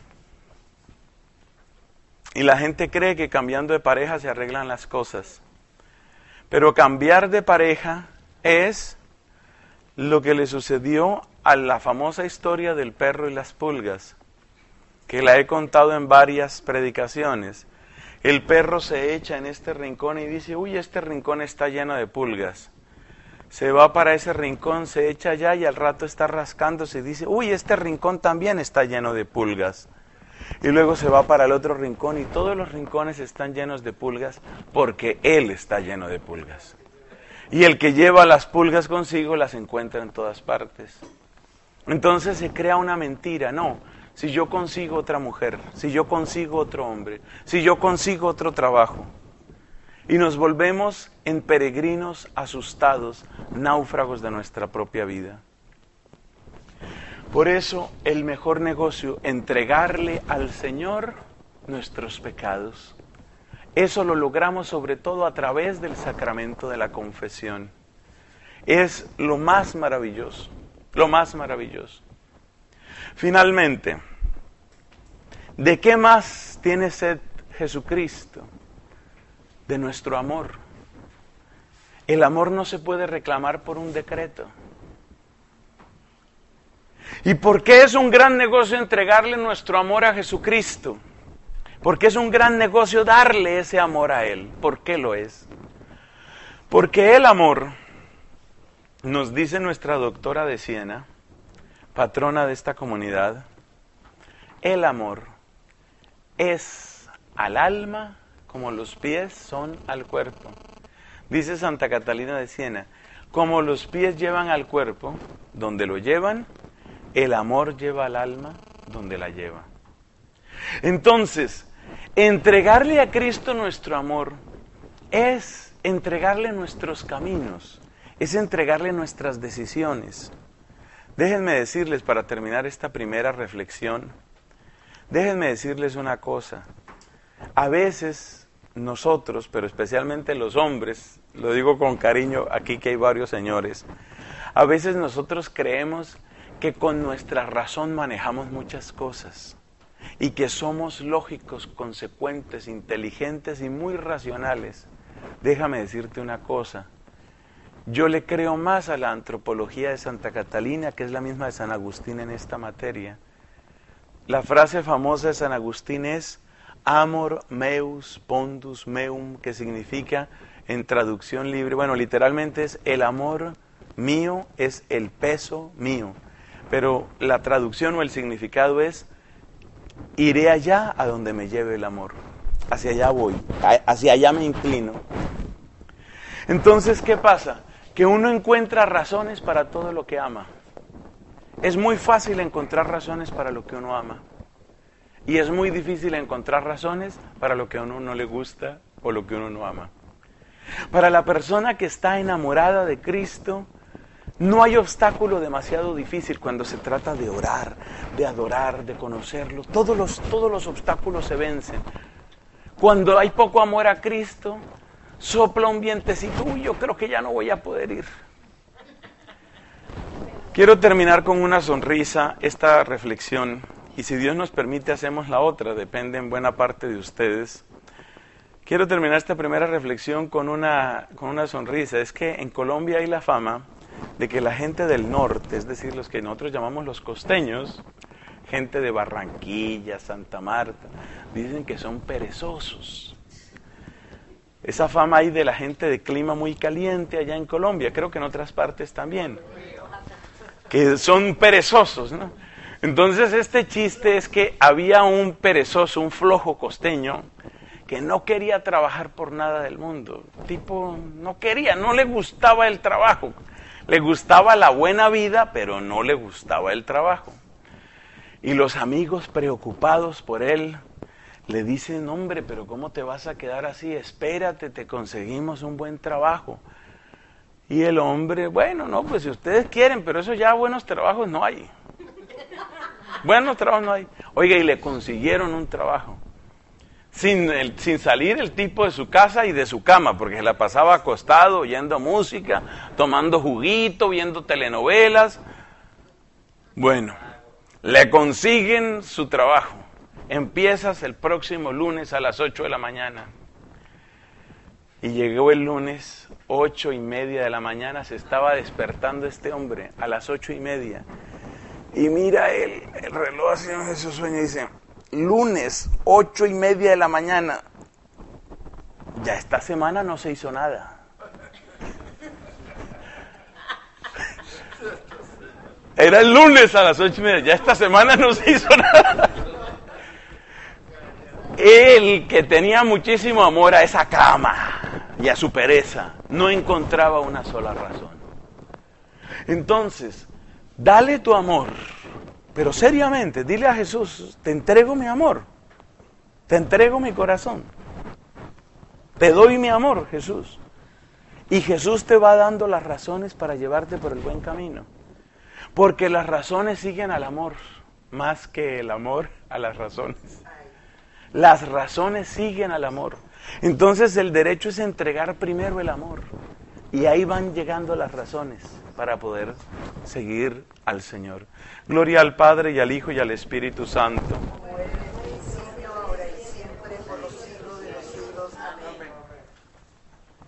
Y la gente cree que cambiando de pareja se arreglan las cosas. Pero cambiar de pareja es lo que le sucedió a la famosa historia del perro y las pulgas, que la he contado en varias predicaciones. El perro se echa en este rincón y dice, uy, este rincón está lleno de pulgas. Se va para ese rincón, se echa allá y al rato está rascándose y dice, uy, este rincón también está lleno de pulgas. Y luego se va para el otro rincón y todos los rincones están llenos de pulgas porque él está lleno de pulgas. Y el que lleva las pulgas consigo las encuentra en todas partes. Entonces se crea una mentira, no, si yo consigo otra mujer, si yo consigo otro hombre, si yo consigo otro trabajo, y nos volvemos en peregrinos asustados, náufragos de nuestra propia vida. Por eso el mejor negocio, entregarle al Señor nuestros pecados. Eso lo logramos sobre todo a través del sacramento de la confesión. Es lo más maravilloso, lo más maravilloso. Finalmente, ¿de qué más tiene sed Jesucristo? De nuestro amor. El amor no se puede reclamar por un decreto. ¿Y por qué es un gran negocio entregarle nuestro amor a Jesucristo? Porque es un gran negocio darle ese amor a Él. ¿Por qué lo es? Porque el amor, nos dice nuestra doctora de Siena, patrona de esta comunidad, el amor es al alma como los pies son al cuerpo. Dice Santa Catalina de Siena, como los pies llevan al cuerpo, donde lo llevan, el amor lleva al alma donde la lleva. Entonces, entregarle a Cristo nuestro amor es entregarle nuestros caminos, es entregarle nuestras decisiones. Déjenme decirles, para terminar esta primera reflexión, déjenme decirles una cosa. A veces nosotros, pero especialmente los hombres, lo digo con cariño aquí que hay varios señores, a veces nosotros creemos que con nuestra razón manejamos muchas cosas y que somos lógicos, consecuentes, inteligentes y muy racionales. Déjame decirte una cosa, yo le creo más a la antropología de Santa Catalina, que es la misma de San Agustín en esta materia. La frase famosa de San Agustín es amor meus pondus meum, que significa en traducción libre, bueno, literalmente es el amor mío es el peso mío. Pero la traducción o el significado es, iré allá a donde me lleve el amor. Hacia allá voy, hacia allá me inclino. Entonces, ¿qué pasa? Que uno encuentra razones para todo lo que ama. Es muy fácil encontrar razones para lo que uno ama. Y es muy difícil encontrar razones para lo que a uno no le gusta o lo que uno no ama. Para la persona que está enamorada de Cristo, no hay obstáculo demasiado difícil cuando se trata de orar, de adorar, de conocerlo. Todos los, todos los obstáculos se vencen. Cuando hay poco amor a Cristo, sopla un vientecito, uy, yo creo que ya no voy a poder ir. Quiero terminar con una sonrisa esta reflexión, y si Dios nos permite hacemos la otra, depende en buena parte de ustedes. Quiero terminar esta primera reflexión con una, con una sonrisa. Es que en Colombia hay la fama de que la gente del norte, es decir, los que nosotros llamamos los costeños, gente de Barranquilla, Santa Marta, dicen que son perezosos. Esa fama hay de la gente de clima muy caliente allá en Colombia, creo que en otras partes también, que son perezosos, ¿no? Entonces este chiste es que había un perezoso, un flojo costeño, que no quería trabajar por nada del mundo. Tipo, no quería, no le gustaba el trabajo. Le gustaba la buena vida, pero no le gustaba el trabajo. Y los amigos preocupados por él le dicen, hombre, pero ¿cómo te vas a quedar así? Espérate, te conseguimos un buen trabajo. Y el hombre, bueno, no, pues si ustedes quieren, pero eso ya buenos trabajos no hay. Buenos trabajos no hay. Oiga, y le consiguieron un trabajo. Sin, el, sin salir el tipo de su casa y de su cama, porque se la pasaba acostado, oyendo música, tomando juguito, viendo telenovelas. Bueno, le consiguen su trabajo. Empiezas el próximo lunes a las ocho de la mañana. Y llegó el lunes, ocho y media de la mañana, se estaba despertando este hombre a las ocho y media. Y mira el, el reloj así en su sueño y dice, lunes, ocho y media de la mañana, ya esta semana no se hizo nada. Era el lunes a las ocho y media, ya esta semana no se hizo nada. Él, que tenía muchísimo amor a esa cama y a su pereza, no encontraba una sola razón. Entonces, dale tu amor, pero seriamente, dile a Jesús, te entrego mi amor, te entrego mi corazón. Te doy mi amor, Jesús. Y Jesús te va dando las razones para llevarte por el buen camino. Porque las razones siguen al amor, más que el amor a las razones. Las razones siguen al amor. Entonces el derecho es entregar primero el amor. Y ahí van llegando las razones para poder seguir al Señor. Gloria al Padre y al Hijo y al Espíritu Santo.